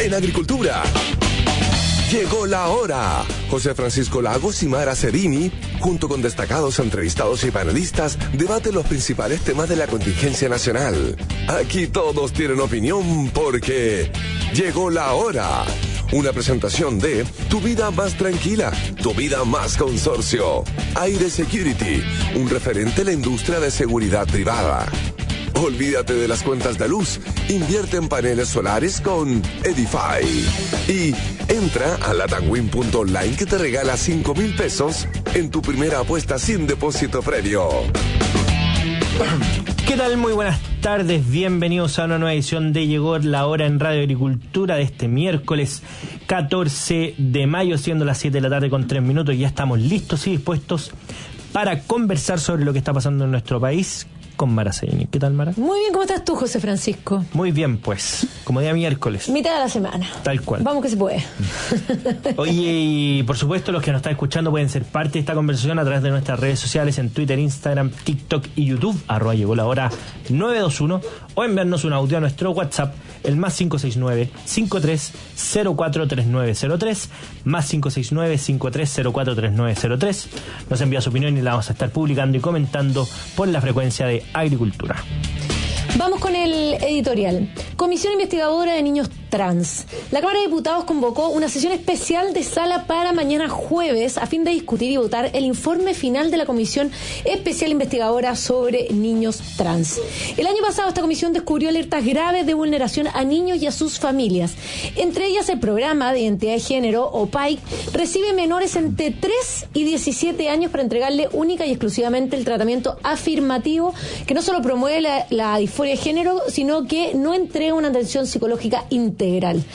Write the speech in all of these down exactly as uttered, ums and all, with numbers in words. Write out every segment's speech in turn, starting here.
en agricultura. Llegó la hora. José Francisco Lagos y Mara Cerini, junto con destacados entrevistados y panelistas, debaten los principales temas de la contingencia nacional. Aquí todos tienen opinión porque llegó la hora. Una presentación de Tu Vida Más Tranquila, Tu Vida Más Consorcio. Aire Security, un referente en la industria de seguridad privada. Olvídate de las cuentas de luz, invierte en paneles solares con Edify. Y entra a latamwin punto online que te regala cinco mil pesos en tu primera apuesta sin depósito previo. ¿Qué tal? Muy buenas tardes, bienvenidos a una nueva edición de Llegó la Hora en Radio Agricultura de este miércoles catorce de mayo, siendo las siete de la tarde con tres minutos. Ya estamos listos y dispuestos para conversar sobre lo que está pasando en nuestro país con Mara Cerini. ¿Qué tal, Mara? Muy bien, ¿cómo estás tú, José Francisco? Muy bien, pues, como día miércoles. Mitad de la semana. Tal cual. Vamos que se puede. Oye, y por supuesto los que nos están escuchando pueden ser parte de esta conversación a través de nuestras redes sociales en Twitter, Instagram, TikTok y YouTube, arroba llegó la hora nueve dos uno, o enviarnos un audio a nuestro WhatsApp, el más cinco seis nueve, cinco tres cero cuatro tres nueve cero tres, más cinco seis nueve, cinco tres cero cuatro tres nueve cero tres. Nos envía su opinión y la vamos a estar publicando y comentando por la frecuencia de Agricultura. Vamos con el editorial. Comisión Investigadora de Niños Trans. La Cámara de Diputados convocó una sesión especial de sala para mañana jueves a fin de discutir y votar el informe final de la Comisión Especial Investigadora sobre Niños Trans. El año pasado esta comisión descubrió alertas graves de vulneración a niños y a sus familias. Entre ellas el programa de identidad de género, o P A I C, recibe menores entre tres y diecisiete años para entregarle única y exclusivamente el tratamiento afirmativo que no solo promueve la, la disforia de género, sino que no entrega una atención psicológica integral.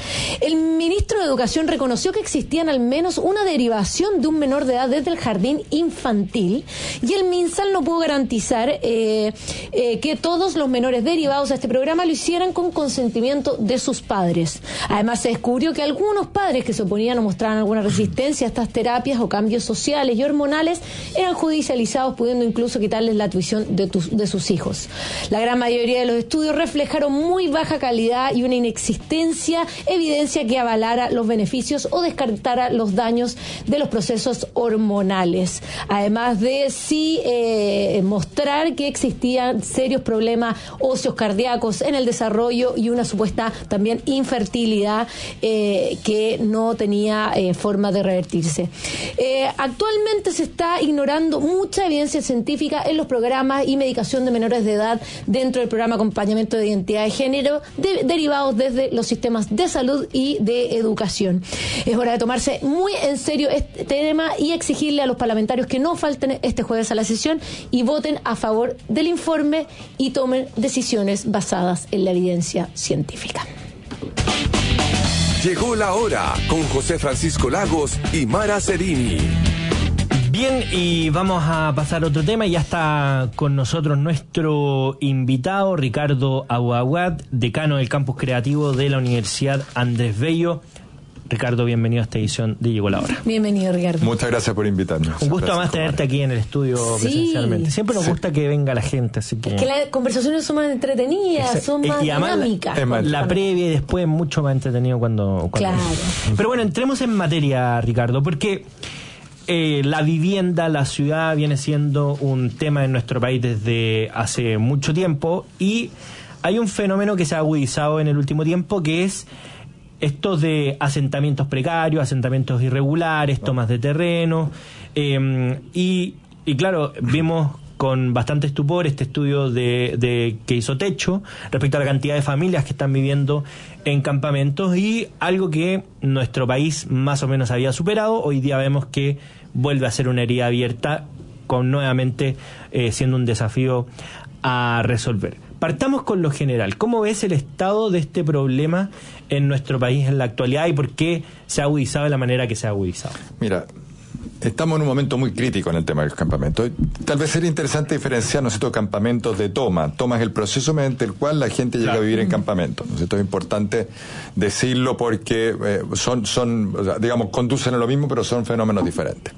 El ministro de Educación reconoció que existían al menos una derivación de un menor de edad desde el jardín infantil, y el MinSal no pudo garantizar eh, eh, que todos los menores derivados a este programa lo hicieran con consentimiento de sus padres. Además, se descubrió que algunos padres que se oponían o mostraban alguna resistencia a estas terapias o cambios sociales y hormonales eran judicializados, pudiendo incluso quitarles la tuición de, tus, de sus hijos. La gran mayoría de los estudios reflejaron muy baja calidad y una inexistencia evidencia que avalara los beneficios o descartara los daños de los procesos hormonales. Además de sí eh, mostrar que existían serios problemas óseos cardíacos en el desarrollo y una supuesta también infertilidad eh, que no tenía eh, forma de revertirse. Eh, actualmente se está ignorando mucha evidencia científica en los programas y medicación de menores de edad dentro del programa Acompañamiento de Identidad de Género de, derivados desde los sistemas de salud y de educación. Es hora de tomarse muy en serio este tema y exigirle a los parlamentarios que no falten este jueves a la sesión y voten a favor del informe y tomen decisiones basadas en la evidencia científica. Llegó la hora con José Francisco Lagos y Mara Cerini. Bien, y vamos a pasar a otro tema. Ya está con nosotros nuestro invitado, Ricardo Aguaguad, decano del Campus Creativo de la Universidad Andrés Bello. Ricardo, bienvenido a esta edición de Llegó la Hora. Bienvenido, Ricardo. Muchas gracias por invitarnos. Un gusto además tenerte aquí en el estudio sí. presencialmente. Siempre nos sí. gusta que venga la gente, así que... Es que las conversaciones son más entretenidas, Exacto. son más dinámicas. La, la previa y después mucho más entretenido cuando... cuando claro. Pero bueno, entremos en materia, Ricardo, porque... Eh, la vivienda, la ciudad viene siendo un tema en nuestro país desde hace mucho tiempo, y hay un fenómeno que se ha agudizado en el último tiempo, que es estos de asentamientos precarios, asentamientos irregulares, tomas de terreno, eh, y, y claro, vimos con bastante estupor este estudio de, de que hizo Techo respecto a la cantidad de familias que están viviendo en campamentos, y algo que nuestro país más o menos había superado, hoy día vemos que vuelve a ser una herida abierta, con nuevamente eh, siendo un desafío a resolver. Partamos con lo general. ¿Cómo ves el estado de este problema en nuestro país en la actualidad y por qué se ha agudizado de la manera que se ha agudizado? Mira, estamos en un momento muy crítico en el tema del campamento. Tal vez sería interesante diferenciar, ¿no es cierto?, campamentos de toma. Toma es el proceso mediante el cual la gente llega claro. a vivir en campamentos, ¿no es cierto? Es importante decirlo porque eh, son, son, o sea, digamos, conducen a lo mismo, pero son fenómenos diferentes.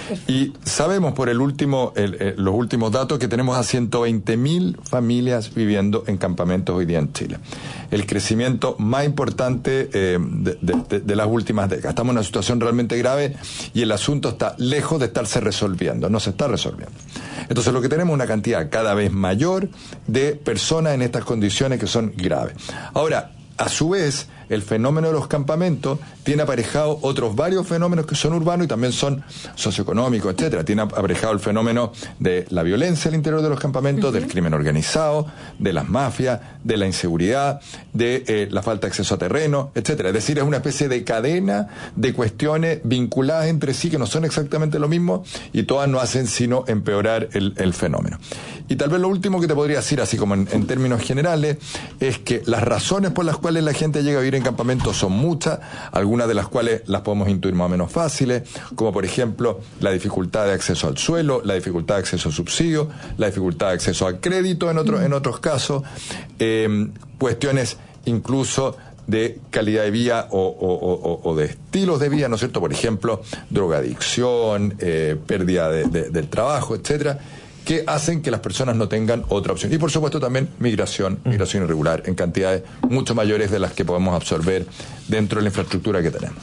Y sabemos por el último, el, el, los últimos datos que tenemos a ciento veinte mil familias viviendo en campamentos hoy día en Chile. El crecimiento más importante eh, de, de, de, de las últimas décadas. Estamos en una situación realmente grave y el asunto está lejos de estarse resolviendo, no se está resolviendo. Entonces lo que tenemos es una cantidad cada vez mayor de personas en estas condiciones que son graves. Ahora, a su vez, el fenómeno de los campamentos tiene aparejado otros varios fenómenos que son urbanos y también son socioeconómicos, etcétera. Tiene aparejado el fenómeno de la violencia al interior de los campamentos, uh-huh. del crimen organizado, de las mafias, de la inseguridad, de eh, la falta de acceso a terreno, etcétera. Es decir, es una especie de cadena de cuestiones vinculadas entre sí que no son exactamente lo mismo y todas no hacen sino empeorar el, el fenómeno. Y tal vez lo último que te podría decir, así como en, en términos generales, es que las razones por las cuales la gente llega a vivir en campamentos son muchas, algunas de las cuales las podemos intuir más o menos fáciles, como por ejemplo la dificultad de acceso al suelo, la dificultad de acceso a subsidios, la dificultad de acceso a crédito en, otro, en otros casos, eh, cuestiones incluso de calidad de vida o, o, o, o de estilos de vida, ¿no es cierto? Por ejemplo, drogadicción, eh, pérdida de, de, del trabajo, etcétera, que hacen que las personas no tengan otra opción. Y por supuesto también migración, migración irregular, en cantidades mucho mayores de las que podemos absorber dentro de la infraestructura que tenemos.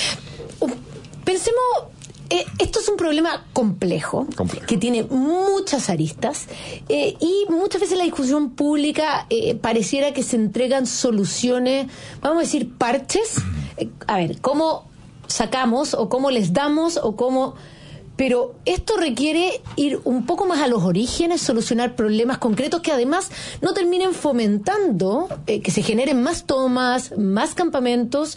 Pensemos, eh, esto es un problema complejo, complejo. que tiene muchas aristas eh, y muchas veces la discusión pública eh, pareciera que se entregan soluciones, vamos a decir, parches. Eh, a ver, ¿cómo sacamos o cómo les damos o cómo... Pero esto requiere ir un poco más a los orígenes, solucionar problemas concretos que además no terminen fomentando eh, que se generen más tomas, más campamentos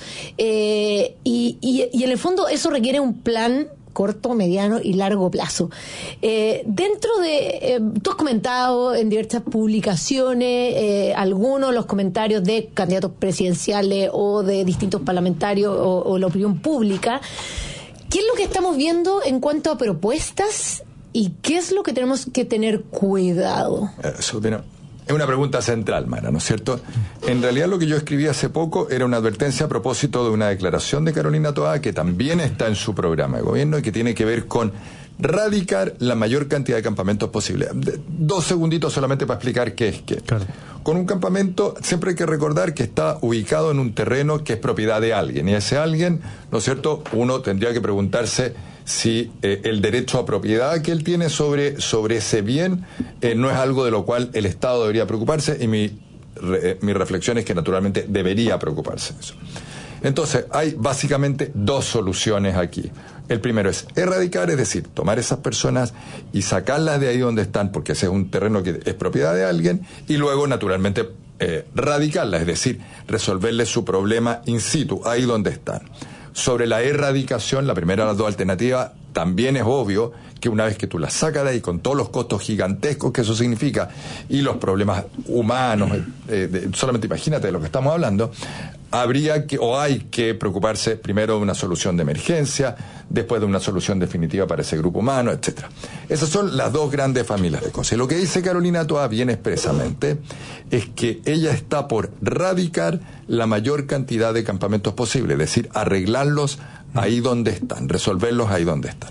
eh, y, y, y en el fondo eso requiere un plan corto, mediano y largo plazo. Eh, dentro de, eh, tú has comentado en diversas publicaciones eh, algunos de los comentarios de candidatos presidenciales o de distintos parlamentarios o, o la opinión pública. ¿Qué es lo que estamos viendo en cuanto a propuestas y qué es lo que tenemos que tener cuidado? Eso, mira, es una pregunta central, Mara, ¿no es cierto? En realidad lo que yo escribí hace poco era una advertencia a propósito de una declaración de Carolina Toá que también está en su programa de gobierno y que tiene que ver con radicar la mayor cantidad de campamentos posible. Dos segunditos solamente para explicar qué es qué. Claro. Con un campamento siempre hay que recordar que está ubicado en un terreno que es propiedad de alguien, y ese alguien, ¿no es cierto?, uno tendría que preguntarse si eh, el derecho a propiedad que él tiene sobre, sobre ese bien eh, no es algo de lo cual el Estado debería preocuparse, y mi, re, mi reflexión es que naturalmente debería preocuparse de eso. Entonces, hay básicamente dos soluciones aquí. El primero es erradicar, es decir, tomar esas personas y sacarlas de ahí donde están, porque ese es un terreno que es propiedad de alguien, y luego, naturalmente, eh, radicarlas, es decir, resolverles su problema in situ, ahí donde están. Sobre la erradicación, la primera de las dos alternativas, también es obvio que una vez que tú las sacas de ahí, con todos los costos gigantescos que eso significa, y los problemas humanos, eh, de, solamente imagínate de lo que estamos hablando, habría que, o hay que preocuparse primero de una solución de emergencia, después de una solución definitiva para ese grupo humano, etcétera. Esas son las dos grandes familias de cosas. Y lo que dice Carolina Toá bien expresamente es que ella está por radicar la mayor cantidad de campamentos posible, es decir, arreglarlos ahí donde están, resolverlos ahí donde están.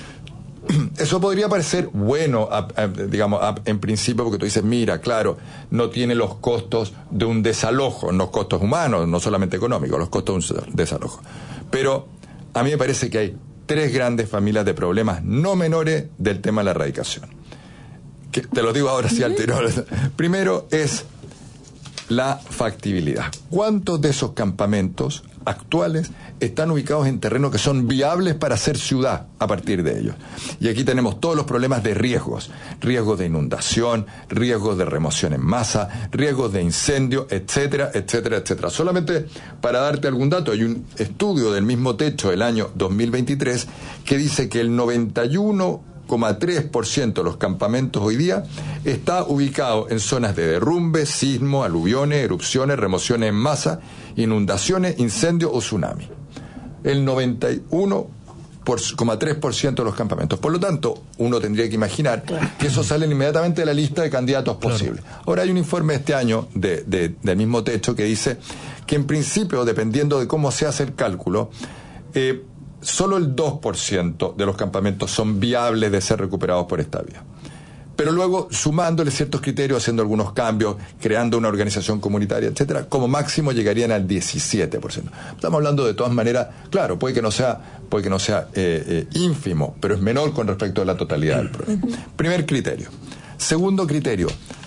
Eso podría parecer bueno, a, a, digamos, a, en principio, porque tú dices, mira, claro, no tiene los costos de un desalojo, los costos humanos, no solamente económicos, los costos de un desalojo. Pero a mí me parece que hay tres grandes familias de problemas no menores del tema de la erradicación. Que, te lo digo ahora sí al tiro. Primero es la factibilidad. ¿Cuántos de esos campamentos actuales están ubicados en terrenos que son viables para hacer ciudad a partir de ellos? Y aquí tenemos todos los problemas de riesgos, riesgos de inundación, riesgos de remoción en masa, riesgos de incendio, etcétera, etcétera, etcétera. Solamente para darte algún dato, hay un estudio del mismo Techo del año dos mil veintitrés que dice que el noventa y uno coma tres por ciento de los campamentos hoy día está ubicado en zonas de derrumbe, sismo, aluviones, erupciones, remociones en masa, inundaciones, incendios o tsunami. El noventa y uno coma tres por ciento de los campamentos. Por lo tanto, uno tendría que imaginar que eso sale inmediatamente de la lista de candidatos posibles. Claro. Ahora hay un informe este año de, de, del mismo Techo que dice que en principio, dependiendo de cómo se hace el cálculo, eh, solo el dos por ciento de los campamentos son viables de ser recuperados por esta vía. Pero luego, sumándole ciertos criterios, haciendo algunos cambios, creando una organización comunitaria, etcétera, como máximo llegarían al diecisiete por ciento. Estamos hablando de todas maneras, claro, puede que no sea, puede que no sea eh, eh, ínfimo, pero es menor con respecto a la totalidad del problema. Primer criterio. Segundo criterio.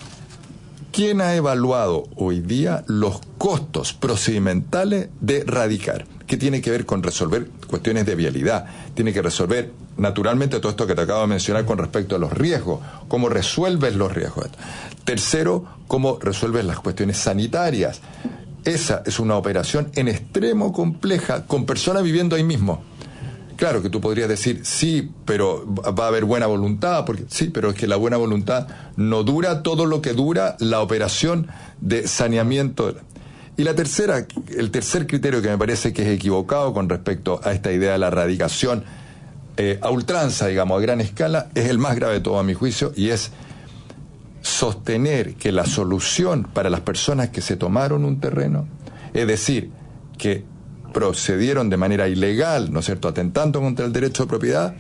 ¿Quién ha evaluado hoy día los costos procedimentales de radicar? Que tiene que ver con resolver cuestiones de vialidad, tiene que resolver naturalmente todo esto que te acabo de mencionar con respecto a los riesgos, cómo resuelves los riesgos. Tercero, cómo resuelves las cuestiones sanitarias. Esa es una operación en extremo compleja, con personas viviendo ahí mismo. Claro que tú podrías decir, sí, pero va a haber buena voluntad, porque sí, pero es que la buena voluntad no dura todo lo que dura la operación de saneamiento. Y la tercera, el tercer criterio que me parece que es equivocado con respecto a esta idea de la erradicación eh, a ultranza, digamos, a gran escala, es el más grave de todo a mi juicio, y es sostener que la solución para las personas que se tomaron un terreno, es decir, que procedieron de manera ilegal, ¿no es cierto?, atentando contra el derecho de propiedad,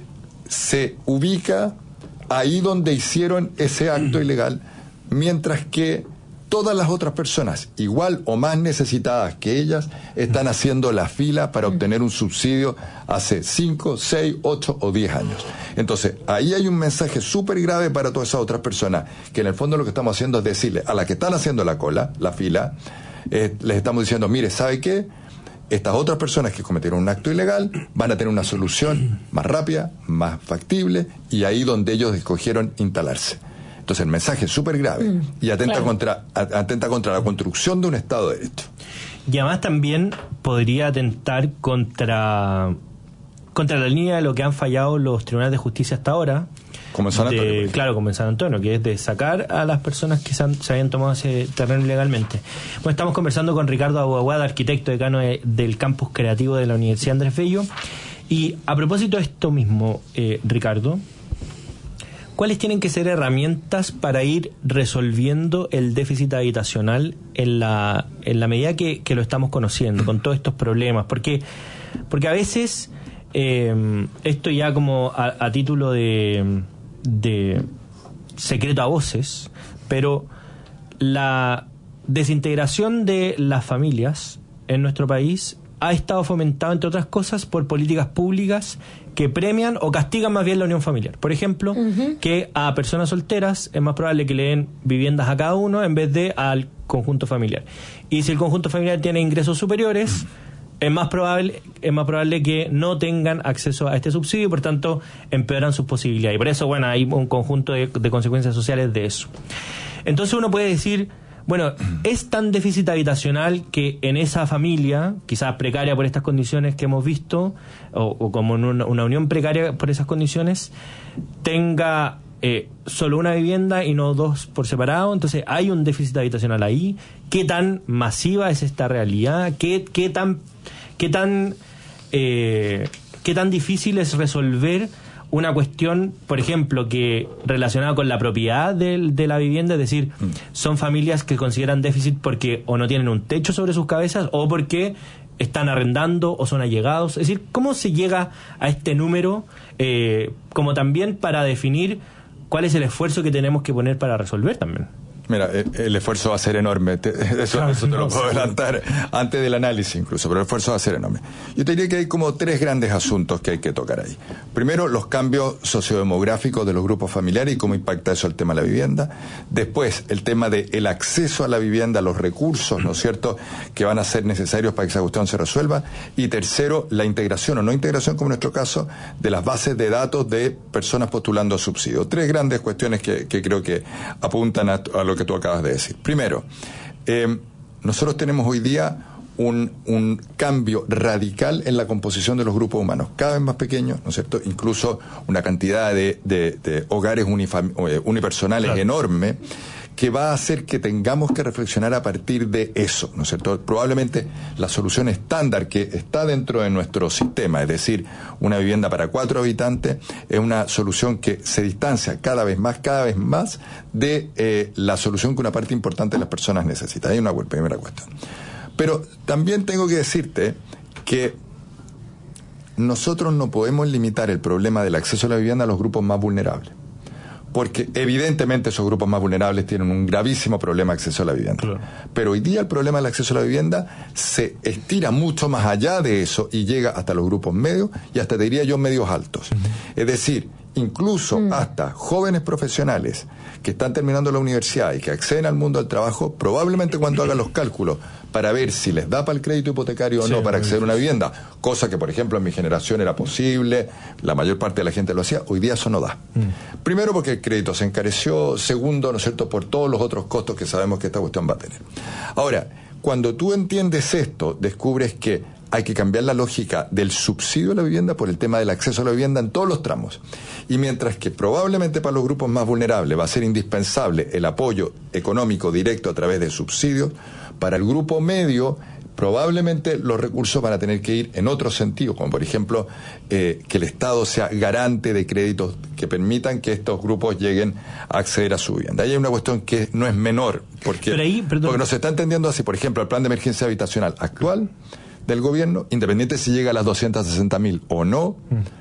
se ubica ahí donde hicieron ese acto ilegal, mientras que todas las otras personas, igual o más necesitadas que ellas, están haciendo la fila para obtener un subsidio hace cinco, seis, ocho o diez años. Entonces, ahí hay un mensaje súper grave para todas esas otras personas, que en el fondo lo que estamos haciendo es decirle a las que están haciendo la cola, la fila, eh, les estamos diciendo, mire, ¿sabe qué? Estas otras personas que cometieron un acto ilegal van a tener una solución más rápida, más factible, y ahí donde ellos escogieron instalarse. Entonces el mensaje es súper grave mm, y atenta, claro. contra, atenta contra la construcción de un Estado de Derecho. Y además también podría atentar contra, contra la línea de lo que han fallado los tribunales de justicia hasta ahora. Como en San Antonio. De, claro, como en San Antonio, que es de sacar a las personas que se, han, se habían tomado ese terreno ilegalmente. Bueno, estamos conversando con Ricardo Aguaguada, arquitecto decano de, del campus creativo de la Universidad Andrés Bello. Y a propósito de esto mismo, eh, Ricardo, ¿cuáles tienen que ser herramientas para ir resolviendo el déficit habitacional en la, en la medida que, que lo estamos conociendo, con todos estos problemas? Porque, porque a veces, eh, esto ya como a, a título de, de secreto a voces, pero la desintegración de las familias en nuestro país ha estado fomentado, entre otras cosas, por políticas públicas que premian o castigan más bien la unión familiar. Por ejemplo, uh-huh. que a personas solteras es más probable que le den viviendas a cada uno en vez de al conjunto familiar. Y si el conjunto familiar tiene ingresos superiores, es más probable es más probable que no tengan acceso a este subsidio y, por tanto, empeoran sus posibilidades. Y por eso, bueno, hay un conjunto de, de consecuencias sociales de eso. Entonces uno puede decir, bueno, es tan déficit habitacional que en esa familia, quizás precaria por estas condiciones que hemos visto, o, o como en una, una unión precaria por esas condiciones, tenga eh, solo una vivienda y no dos por separado. Entonces hay un déficit habitacional ahí. ¿Qué tan masiva es esta realidad? ¿Qué, qué tan, qué tan, eh, qué tan difícil es resolver una cuestión, por ejemplo, que relacionada con la propiedad de, de la vivienda? Es decir, mm. son familias que consideran déficit porque o no tienen un techo sobre sus cabezas o porque están arrendando o son allegados. Es decir, ¿cómo se llega a este número? Eh, como también para definir cuál es el esfuerzo que tenemos que poner para resolver también. Mira, el, el esfuerzo va a ser enorme. Eso, claro, eso te lo puedo adelantar antes del análisis incluso, pero el esfuerzo va a ser enorme. Yo te diría que hay como tres grandes asuntos que hay que tocar ahí. Primero, los cambios sociodemográficos de los grupos familiares y cómo impacta eso el tema de la vivienda. Después, el tema del acceso a la vivienda, los recursos, ¿no es cierto?, que van a ser necesarios para que esa cuestión se resuelva. Y tercero, la integración o no integración, como en nuestro caso, de las bases de datos de personas postulando subsidios. Tres grandes cuestiones que, que creo que apuntan a, a lo que que tú acabas de decir. Primero, eh, nosotros tenemos hoy día un, un cambio radical en la composición de los grupos humanos, cada vez más pequeños, ¿no es cierto? Incluso una cantidad de, de, de hogares unifam- unipersonales claro. enorme, que va a hacer que tengamos que reflexionar a partir de eso, ¿no es cierto? Probablemente la solución estándar que está dentro de nuestro sistema, es decir, una vivienda para cuatro habitantes, es una solución que se distancia cada vez más, cada vez más de eh, la solución que una parte importante de las personas necesita. Hay una primera cuestión. Pero también tengo que decirte que nosotros no podemos limitar el problema del acceso a la vivienda a los grupos más vulnerables. Porque evidentemente esos grupos más vulnerables tienen un gravísimo problema de acceso a la vivienda. Claro. Pero hoy día el problema del acceso a la vivienda se estira mucho más allá de eso y llega hasta los grupos medios y hasta, te diría yo, medios altos. Uh-huh. Es decir, incluso uh-huh. hasta jóvenes profesionales que están terminando la universidad y que acceden al mundo del trabajo, probablemente cuando hagan los cálculos para ver si les da para el crédito hipotecario o sí, no para acceder a una vivienda, cosa que por ejemplo en mi generación era posible, la mayor parte de la gente lo hacía, hoy día eso no da. Mm. Primero porque el crédito se encareció, segundo, ¿no es cierto?, por todos los otros costos que sabemos que esta cuestión va a tener. Ahora, cuando tú entiendes esto, descubres que hay que cambiar la lógica del subsidio a la vivienda por el tema del acceso a la vivienda en todos los tramos. Y mientras que probablemente para los grupos más vulnerables va a ser indispensable el apoyo económico directo a través de subsidios, para el grupo medio probablemente los recursos van a tener que ir en otro sentido, como por ejemplo eh, que el Estado sea garante de créditos que permitan que estos grupos lleguen a acceder a su vivienda. Ahí hay una cuestión que no es menor, porque, ahí, porque no se está entendiendo así. Por ejemplo, el plan de emergencia habitacional actual del gobierno, independiente si llega a las doscientas sesenta mil o no,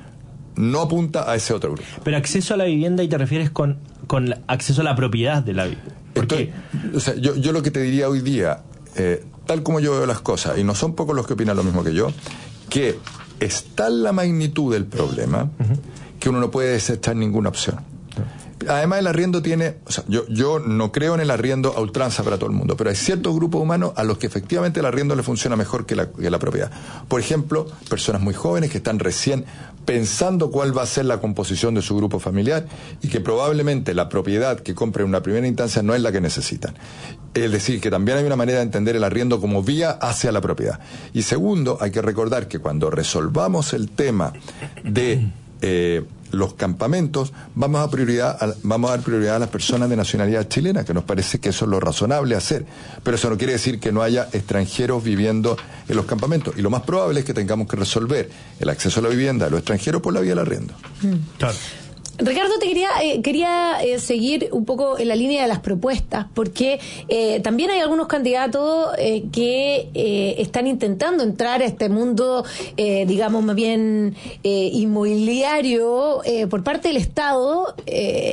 mm. no apunta a ese otro grupo. Pero acceso a la vivienda, y te refieres con, con acceso a la propiedad de la vivienda. Entonces, o sea, yo, yo lo que te diría hoy día, eh, tal como yo veo las cosas, y no son pocos los que opinan lo mismo que yo, que es tal la magnitud del problema uh-huh. que uno no puede desechar ninguna opción. Además, el arriendo tiene, o sea, yo, yo no creo en el arriendo a ultranza para todo el mundo, pero hay ciertos grupos humanos a los que efectivamente el arriendo le funciona mejor que la, que la propiedad. Por ejemplo, personas muy jóvenes que están recién pensando cuál va a ser la composición de su grupo familiar y que probablemente la propiedad que compren en una primera instancia no es la que necesitan. Es decir, que también hay una manera de entender el arriendo como vía hacia la propiedad. Y segundo, hay que recordar que cuando resolvamos el tema de eh, los campamentos, vamos a prioridad a, vamos a dar prioridad a las personas de nacionalidad chilena, que nos parece que eso es lo razonable hacer, pero eso no quiere decir que no haya extranjeros viviendo en los campamentos, y lo más probable es que tengamos que resolver el acceso a la vivienda de los extranjeros por la vía del arriendo. Mm. Claro. Ricardo, te quería eh, quería eh, seguir un poco en la línea de las propuestas, porque eh, también hay algunos candidatos eh, que eh, están intentando entrar a este mundo, eh, digamos, más bien eh, inmobiliario eh, por parte del Estado, eh,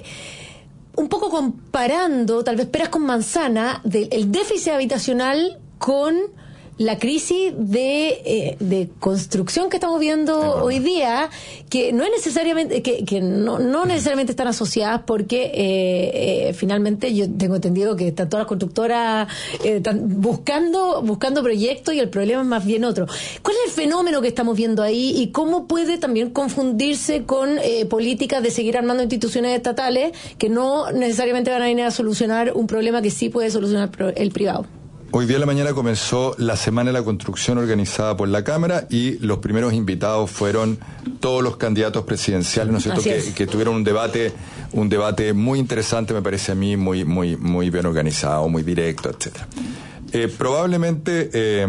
un poco comparando, tal vez peras con manzana, del el déficit habitacional con la crisis de, eh, de construcción que estamos viendo sí, hoy día, que no es necesariamente, que, que no, no necesariamente están asociadas, porque eh, eh, finalmente yo tengo entendido que están todas las constructoras eh, están buscando, buscando proyectos, y el problema es más bien otro. ¿Cuál es el fenómeno que estamos viendo ahí y cómo puede también confundirse con eh, políticas de seguir armando instituciones estatales que no necesariamente van a venir a solucionar un problema que sí puede solucionar el privado? Hoy día en la mañana comenzó la Semana de la Construcción organizada por la Cámara, y los primeros invitados fueron todos los candidatos presidenciales, ¿no es cierto?, que, que tuvieron un debate, un debate muy interesante, me parece a mí, muy, muy, muy bien organizado, muy directo, etcétera. Eh, probablemente, eh,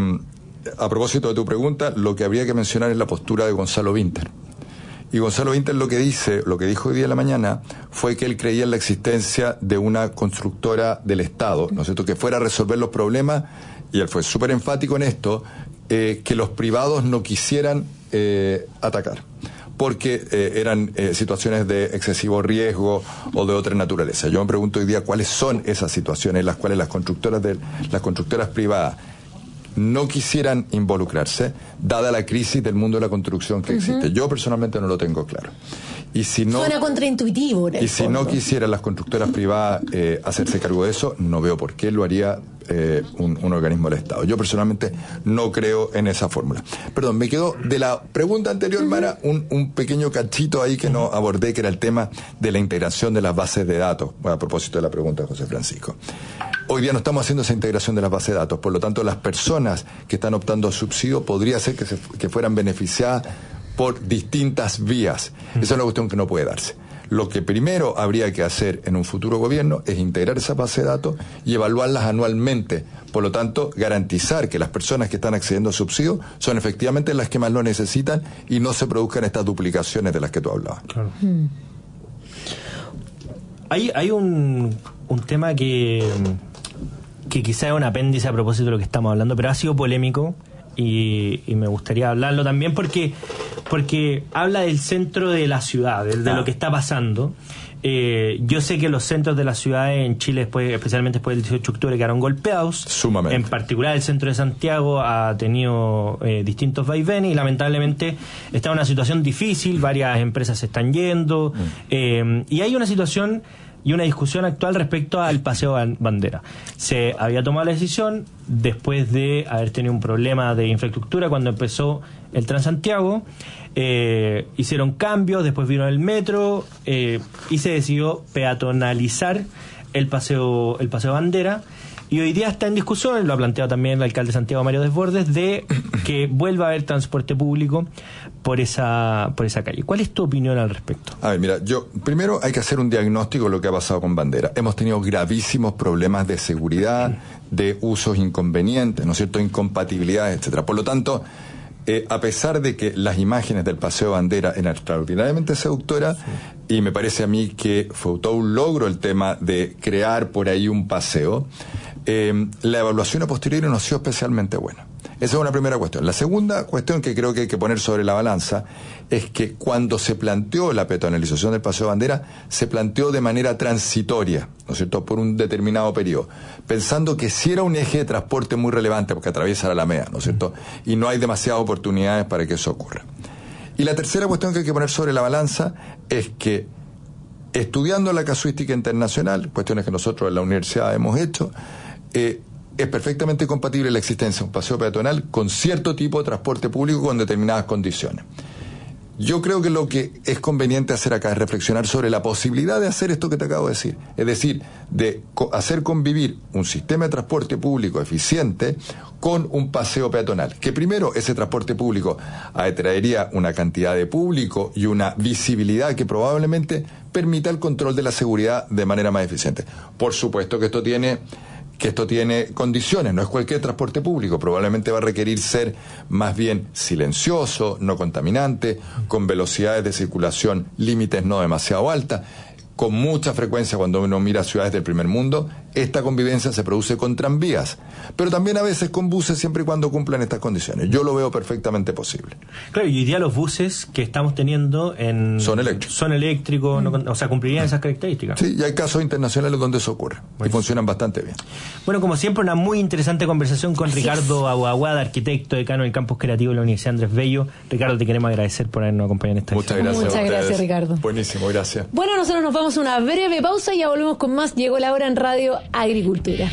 a propósito de tu pregunta, lo que habría que mencionar es la postura de Gonzalo Vinter. Y Gonzalo Vinter lo que dice, lo que dijo hoy día en la mañana, fue que él creía en la existencia de una constructora del Estado, ¿no es cierto?, que fuera a resolver los problemas, y él fue súper enfático en esto, eh, que los privados no quisieran eh, atacar, porque eh, eran eh, situaciones de excesivo riesgo o de otra naturaleza. Yo me pregunto hoy día cuáles son esas situaciones en las cuales las constructoras de, las constructoras privadas no quisieran involucrarse, dada la crisis del mundo de la construcción que uh-huh. existe. Yo personalmente no lo tengo claro. Y si no, suena contraintuitivo. Y si no quisieran las constructoras privadas eh, hacerse cargo de eso, no veo por qué lo haría eh, un, un organismo del Estado. Yo personalmente no creo en esa fórmula. Perdón, me quedó de la pregunta anterior, uh-huh. Mara, un, un pequeño cachito ahí que no abordé, que era el tema de la integración de las bases de datos, a propósito de la pregunta de José Francisco. Hoy día no estamos haciendo esa integración de las bases de datos, por lo tanto las personas que están optando a subsidio podría ser que, se, que fueran beneficiadas por distintas vías. Esa es una cuestión que no puede darse. Lo que primero habría que hacer en un futuro gobierno es integrar esas bases de datos y evaluarlas anualmente. Por lo tanto, garantizar que las personas que están accediendo a subsidio son efectivamente las que más lo necesitan y no se produzcan estas duplicaciones de las que tú hablabas. Claro. Hmm. Hay, hay un, un tema que... que quizá es un apéndice a propósito de lo que estamos hablando, pero ha sido polémico, y, y me gustaría hablarlo también porque, porque habla del centro de la ciudad, de, de lo que está pasando. Eh, yo sé que los centros de las ciudades en Chile, después, especialmente después del dieciocho de octubre, quedaron golpeados. Sumamente. En particular el centro de Santiago ha tenido eh, distintos vaivenes y lamentablemente está en una situación difícil, varias empresas se están yendo, mm. eh, y hay una situación y una discusión actual respecto al Paseo Bandera. Se había tomado la decisión después de haber tenido un problema de infraestructura cuando empezó el Transantiago. Eh, hicieron cambios, después vino el metro eh, y se decidió peatonalizar el paseo, el paseo Bandera. Y hoy día está en discusión, lo ha planteado también el alcalde de Santiago, Mario Desbordes, de que vuelva a haber transporte público por esa por esa calle. ¿Cuál es tu opinión al respecto? A ver, mira, yo primero hay que hacer un diagnóstico de lo que ha pasado con Bandera. Hemos tenido gravísimos problemas de seguridad, de usos inconvenientes, ¿no es cierto?, incompatibilidades, etcétera. Por lo tanto, eh, a pesar de que las imágenes del Paseo Bandera eran extraordinariamente seductoras, sí. y me parece a mí que fue todo un logro el tema de crear por ahí un paseo, eh, la evaluación a posteriori no ha sido especialmente buena. Esa es una primera cuestión. La segunda cuestión que creo que hay que poner sobre la balanza es que cuando se planteó la peatonalización del Paseo Bandera, se planteó de manera transitoria, ¿no es cierto?, por un determinado periodo, pensando que sí era un eje de transporte muy relevante porque atraviesa la Alameda, ¿no es cierto?, y no hay demasiadas oportunidades para que eso ocurra. Y la tercera cuestión que hay que poner sobre la balanza es que, estudiando la casuística internacional, cuestiones que nosotros en la universidad hemos hecho, eh, es perfectamente compatible la existencia de un paseo peatonal con cierto tipo de transporte público con determinadas condiciones. Yo creo que lo que es conveniente hacer acá es reflexionar sobre la posibilidad de hacer esto que te acabo de decir, es decir, de co- hacer convivir un sistema de transporte público eficiente con un paseo peatonal, que primero ese transporte público atraería una cantidad de público y una visibilidad que probablemente permita el control de la seguridad de manera más eficiente. Por supuesto que esto tiene que esto tiene condiciones, no es cualquier transporte público, probablemente va a requerir ser más bien silencioso, no contaminante, con velocidades de circulación límites no demasiado altas, con mucha frecuencia cuando uno mira ciudades del primer mundo, esta convivencia se produce con tranvías, pero también a veces con buses siempre y cuando cumplan estas condiciones. Yo lo veo perfectamente posible. Claro, y hoy día los buses que estamos teniendo en son eléctricos, son eléctricos, mm. no, o sea, cumplirían esas características. Sí, y hay casos internacionales donde eso ocurre, bueno. y funcionan bastante bien. Bueno, como siempre, una muy interesante conversación con Así Ricardo es. Aguaguada, arquitecto, decano del Campus Creativo de la Universidad Andrés Bello. Ricardo, te queremos agradecer por habernos acompañado en esta Muchas gracias. Muchas gracias, Ricardo. Buenísimo, gracias. Bueno, nosotros nos vamos a una breve pausa y ya volvemos con más. Llegó la hora en Radio Agricultura.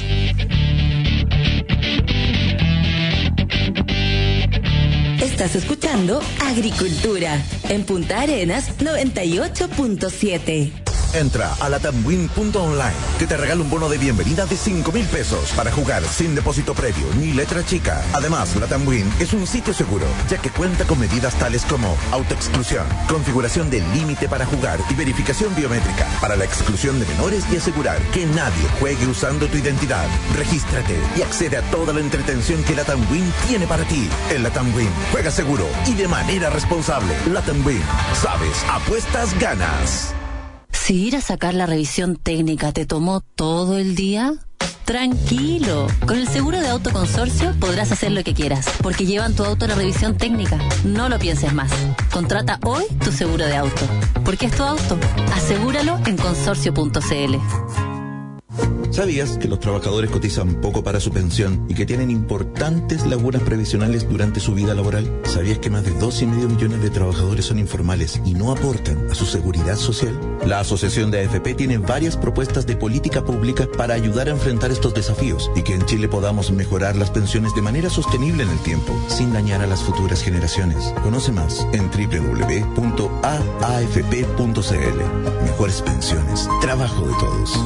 Estás escuchando Agricultura en Punta Arenas noventa y ocho punto siete. Entra a latamwin punto online, que te regala un bono de bienvenida de cinco mil pesos para jugar sin depósito previo ni letra chica. Además, Latamwin es un sitio seguro, ya que cuenta con medidas tales como autoexclusión, configuración del límite para jugar y verificación biométrica para la exclusión de menores y asegurar que nadie juegue usando tu identidad. Regístrate y accede a toda la entretención que Latamwin tiene para ti. En Latamwin, juega seguro y de manera responsable. Latamwin, sabes, apuestas, ganas. Si ir a sacar la revisión técnica te tomó todo el día, tranquilo. Con el seguro de auto consorcio podrás hacer lo que quieras, porque llevan tu auto a la revisión técnica. No lo pienses más. Contrata hoy tu seguro de auto. Porque es tu auto. Asegúralo en consorcio punto c l. ¿Sabías que los trabajadores cotizan poco para su pensión y que tienen importantes lagunas previsionales durante su vida laboral? ¿Sabías que más de dos y medio millones de trabajadores son informales y no aportan a su seguridad social? La Asociación de A F P tiene varias propuestas de política pública para ayudar a enfrentar estos desafíos y que en Chile podamos mejorar las pensiones de manera sostenible en el tiempo, sin dañar a las futuras generaciones. Conoce más en doble u doble u doble u punto a a f p punto c l. Mejores pensiones, trabajo de todos.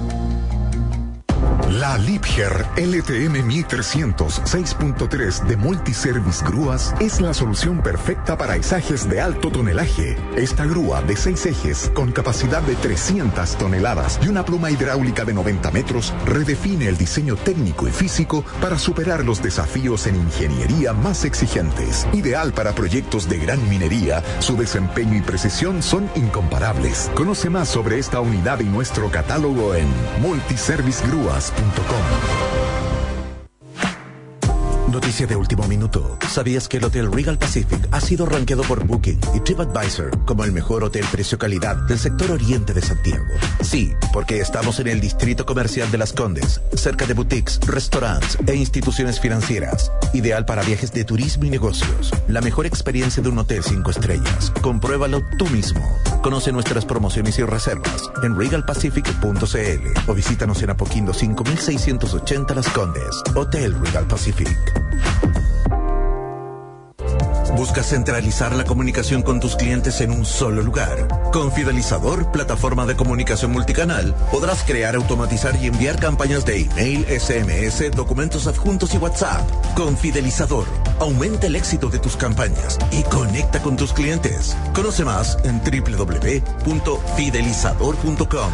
La Liebherr L T M mil trescientos seis punto tres de Multiservice Grúas es la solución perfecta para izajes de alto tonelaje. Esta grúa de seis ejes con capacidad de trescientas toneladas y una pluma hidráulica de noventa metros redefine el diseño técnico y físico para superar los desafíos en ingeniería más exigentes. Ideal para proyectos de gran minería, su desempeño y precisión son incomparables. Conoce más sobre esta unidad y nuestro catálogo en multiservice grúas punto com. Noticia de último minuto. ¿Sabías que el Hotel Regal Pacific ha sido rankeado por Booking y TripAdvisor como el mejor hotel precio-calidad del sector oriente de Santiago? Sí, porque estamos en el distrito comercial de Las Condes, cerca de boutiques, restaurantes e instituciones financieras. Ideal para viajes de turismo y negocios. La mejor experiencia de un hotel cinco estrellas. Compruébalo tú mismo. Conoce nuestras promociones y reservas en regal pacific punto c l o visítanos en Apoquindo cinco mil seiscientos ochenta Las Condes. Hotel Regal Pacific. ¿Buscas centralizar la comunicación con tus clientes en un solo lugar? Con Fidelizador, plataforma de comunicación multicanal, podrás crear, automatizar y enviar campañas de email, S M S, documentos adjuntos y WhatsApp. Con Fidelizador, aumenta el éxito de tus campañas y conecta con tus clientes. Conoce más en doble u doble u doble u punto fidelizador punto com.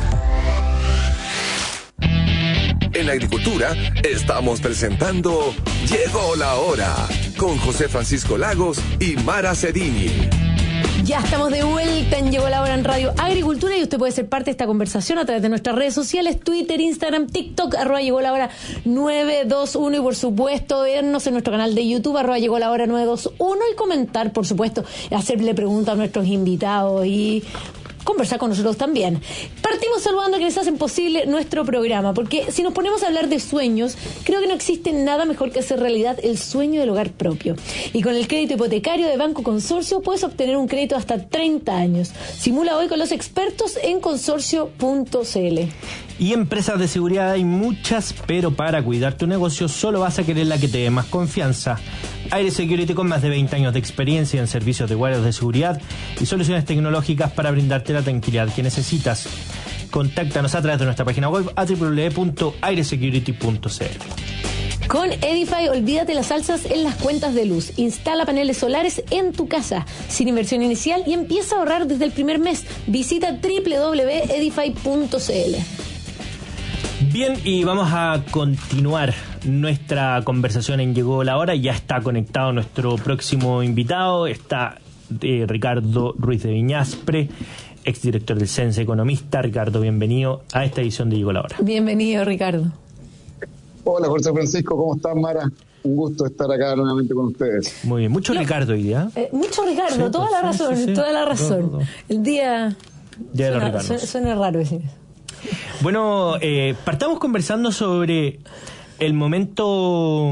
En la agricultura estamos presentando Llegó la Hora con José Francisco Lagos y Mara Cedini. Ya estamos de vuelta en Llegó la Hora en Radio Agricultura y usted puede ser parte de esta conversación a través de nuestras redes sociales, Twitter, Instagram, TikTok, arroba Llegó la Hora nueve dos uno y por supuesto vernos en nuestro canal de YouTube, arroba Llegó la Hora nueve dos uno y comentar, por supuesto, hacerle preguntas a nuestros invitados y conversar con nosotros también. Partimos saludando a quienes hacen posible nuestro programa, porque si nos ponemos a hablar de sueños, creo que no existe nada mejor que hacer realidad el sueño del hogar propio. Y con el crédito hipotecario de Banco Consorcio puedes obtener un crédito hasta treinta años. Simula hoy con los expertos en consorcio punto c l. Y empresas de seguridad hay muchas, pero para cuidar tu negocio solo vas a querer la que te dé más confianza. Aire Security, con más de veinte años de experiencia en servicios de guardias de seguridad y soluciones tecnológicas para brindarte la tranquilidad que necesitas. Contáctanos a través de nuestra página web a doble u doble u doble u punto aire security punto c l. Con Edify, olvídate las alzas en las cuentas de luz. Instala paneles solares en tu casa sin inversión inicial y empieza a ahorrar desde el primer mes. Visita doble u doble u doble u punto edify punto c l. Bien, y vamos a continuar nuestra conversación en Llegó la Hora. Ya está conectado nuestro próximo invitado. Está eh, Ricardo Ruiz de Viñaspre, exdirector del Cense, economista. Ricardo, bienvenido a esta edición de Llegó la Hora. Bienvenido, Ricardo. Hola, José Francisco, ¿cómo estás, Mara? Un gusto estar acá nuevamente con ustedes. Muy bien, mucho no, Ricardo hoy día. Eh, mucho Ricardo, sí, toda, la sí, razón, sí, sí. toda la razón, toda la razón. El día... Día de suena, los suena, suena raro decir eso. Bueno, eh, partamos conversando sobre el momento,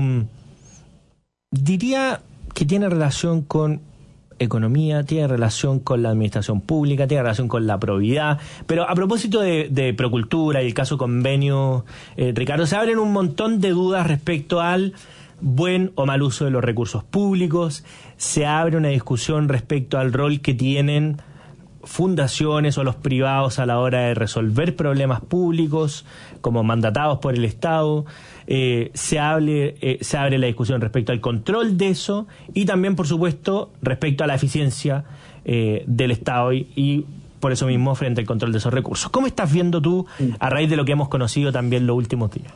diría que tiene relación con economía, tiene relación con la administración pública, tiene relación con la probidad, pero a propósito de, de Procultura y el caso convenio, eh, Ricardo, se abren un montón de dudas respecto al buen o mal uso de los recursos públicos, se abre una discusión respecto al rol que tienen fundaciones o los privados a la hora de resolver problemas públicos como mandatados por el Estado. Eh, se, hable, eh, se abre la discusión respecto al control de eso y también, por supuesto, respecto a la eficiencia eh, del Estado y, y por eso mismo frente al control de esos recursos. ¿Cómo estás viendo tú a raíz de lo que hemos conocido también los últimos días?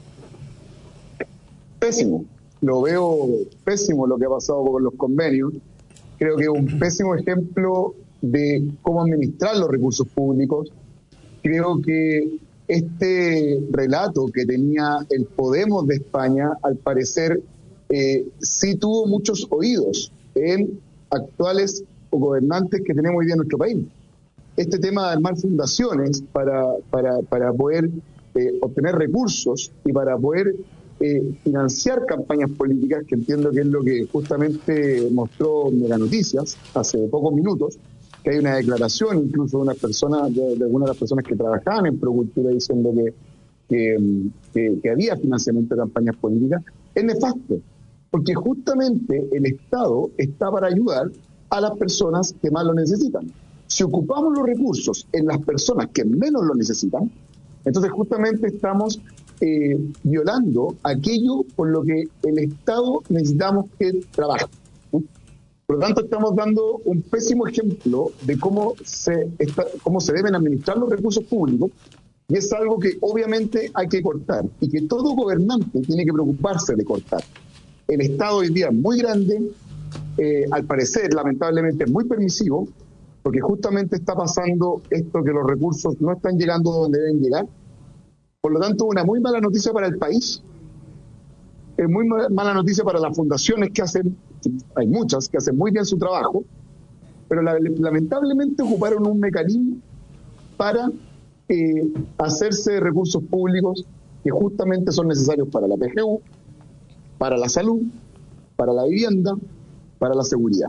Pésimo. Lo veo pésimo lo que ha pasado con los convenios. Creo que es un pésimo ejemplo de cómo administrar los recursos públicos. Creo que este relato que tenía el Podemos de España, al parecer, eh, sí tuvo muchos oídos en actuales gobernantes que tenemos hoy día en nuestro país. Este tema de armar fundaciones para, para, para poder eh, obtener recursos y para poder eh, financiar campañas políticas, que entiendo que es lo que justamente mostró Mega Noticias hace pocos minutos, que hay una declaración incluso de unas personas, de, de algunas de las personas que trabajaban en Procultura diciendo que, que, que, que había financiamiento de campañas políticas, es nefasto, porque justamente el Estado está para ayudar a las personas que más lo necesitan. Si ocupamos los recursos en las personas que menos lo necesitan, entonces justamente estamos eh, violando aquello por lo que el Estado necesitamos que trabaje. Por lo tanto, estamos dando un pésimo ejemplo de cómo se está, cómo se deben administrar los recursos públicos, y es algo que obviamente hay que cortar y que todo gobernante tiene que preocuparse de cortar. El Estado hoy día es muy grande, eh, al parecer, lamentablemente, es muy permisivo, porque justamente está pasando esto que los recursos no están llegando donde deben llegar. Por lo tanto, una muy mala noticia para el país. es muy mala noticia para las fundaciones que hacen, hay muchas que hacen muy bien su trabajo, pero la, lamentablemente ocuparon un mecanismo para eh, hacerse de recursos públicos que justamente son necesarios para la P G U, para la salud, para la vivienda, para la seguridad.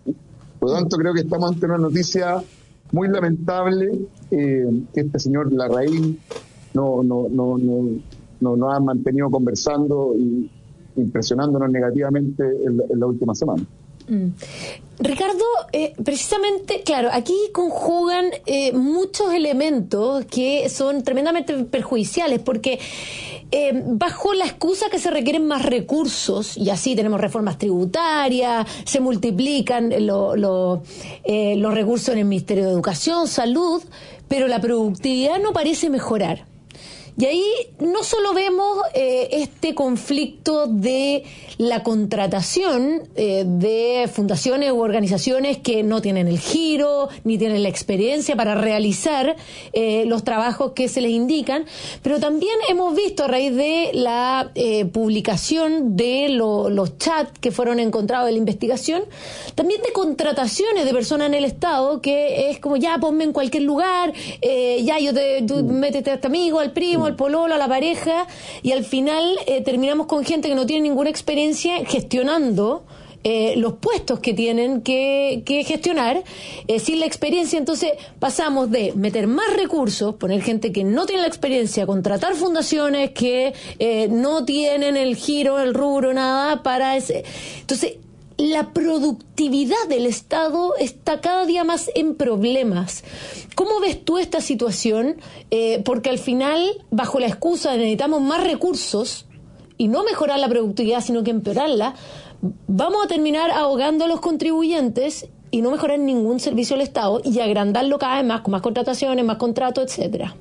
Por lo tanto, creo que estamos ante una noticia muy lamentable, eh, que este señor Larraín no, no, no, no, no, nos ha mantenido conversando y impresionándonos negativamente en la, en la última semana. Mm. Ricardo, eh, precisamente, claro, aquí conjugan eh, muchos elementos que son tremendamente perjudiciales, porque eh, bajo la excusa que se requieren más recursos, y así tenemos reformas tributarias, se multiplican lo, lo, eh, los recursos en el Ministerio de Educación, Salud, pero la productividad no parece mejorar. Y ahí no solo vemos eh, este conflicto de la contratación eh, de fundaciones u organizaciones que no tienen el giro ni tienen la experiencia para realizar eh, los trabajos que se les indican, pero también hemos visto a raíz de la eh, publicación de lo, los chats que fueron encontrados en la investigación, también de contrataciones de personas en el Estado que es como, ya ponme en cualquier lugar, eh, ya yo te, tú métete a este amigo, al primo, al pololo, a la pareja, y al final eh, terminamos con gente que no tiene ninguna experiencia gestionando eh, los puestos que tienen que, que gestionar, eh, sin la experiencia. Entonces pasamos de meter más recursos, poner gente que no tiene la experiencia, contratar fundaciones que eh, no tienen el giro, el rubro, nada para ese. Entonces la productividad del Estado está cada día más en problemas. ¿Cómo ves tú esta situación? Eh, porque al final, bajo la excusa de necesitamos más recursos y no mejorar la productividad, sino que empeorarla, vamos a terminar ahogando a los contribuyentes y no mejorar ningún servicio del Estado y agrandarlo cada vez más, con más contrataciones, más contratos, etcétera.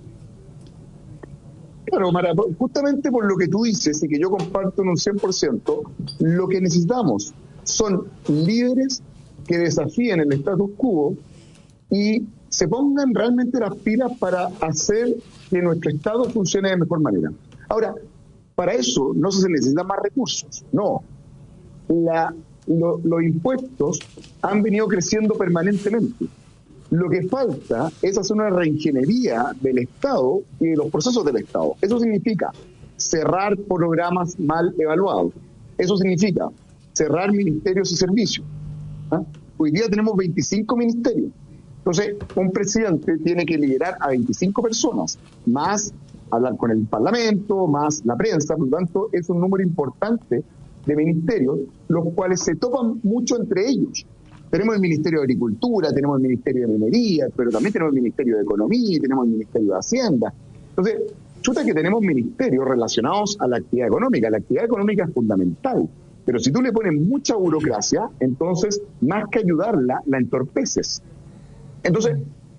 Claro, Mara, justamente por lo que tú dices y que yo comparto en un cien por ciento, lo que necesitamos son líderes que desafíen el status quo y se pongan realmente las pilas para hacer que nuestro Estado funcione de mejor manera. Ahora, para eso no se necesitan más recursos, no. La, lo, los impuestos han venido creciendo permanentemente. Lo que falta es hacer una reingeniería del Estado y de los procesos del Estado. Eso significa cerrar programas mal evaluados. Eso significa cerrar ministerios y servicios. ¿Ah? Hoy día tenemos veinticinco ministerios. Entonces, un presidente tiene que liderar a veinticinco personas, más hablar con el Parlamento, más la prensa. Por lo tanto, es un número importante de ministerios, los cuales se topan mucho entre ellos. Tenemos el Ministerio de Agricultura, tenemos el Ministerio de Minería, pero también tenemos el Ministerio de Economía y tenemos el Ministerio de Hacienda. Entonces, chuta que tenemos ministerios relacionados a la actividad económica. La actividad económica es fundamental. Pero si tú le pones mucha burocracia, entonces, más que ayudarla, la entorpeces. Entonces,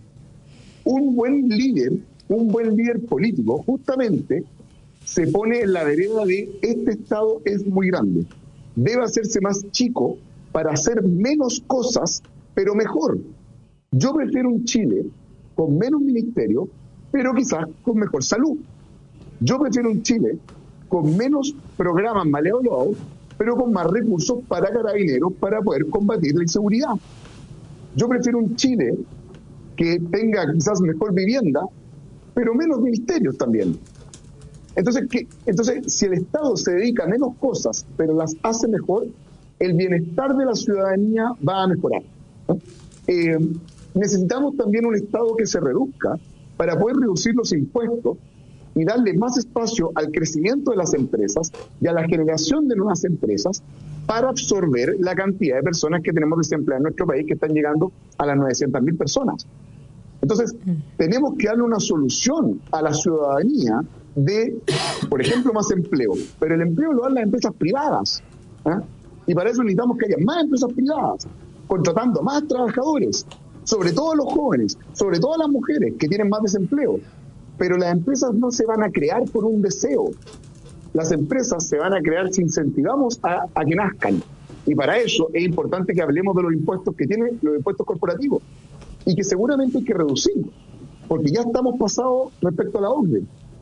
un buen líder, un buen líder político, justamente, se pone en la vereda de este Estado es muy grande. Debe hacerse más chico para hacer menos cosas, pero mejor. Yo prefiero un Chile con menos ministerio, pero quizás con mejor salud. Yo prefiero un Chile con menos programas mal evaluados, pero con más recursos para carabineros para poder combatir la inseguridad. Yo prefiero un Chile que tenga quizás mejor vivienda, pero menos ministerios también. Entonces, ¿qué? Entonces, si el Estado se dedica a menos cosas, pero las hace mejor, el bienestar de la ciudadanía va a mejorar, ¿no? Eh, necesitamos también un Estado que se reduzca para poder reducir los impuestos y darle más espacio al crecimiento de las empresas y a la generación de nuevas empresas para absorber la cantidad de personas que tenemos desempleadas en nuestro país, que están llegando a las novecientas mil personas. Entonces, tenemos que darle una solución a la ciudadanía de, por ejemplo, más empleo. Pero el empleo lo dan las empresas privadas, ¿eh? Y para eso necesitamos que haya más empresas privadas, contratando más trabajadores, sobre todo los jóvenes, sobre todo las mujeres que tienen más desempleo. Pero las empresas no se van a crear por un deseo. Las empresas se van a crear si incentivamos a, a que nazcan. Y para eso es importante que hablemos de los impuestos que tienen los impuestos corporativos y que seguramente hay que reducirlos, porque ya estamos pasados respecto a la O C D E.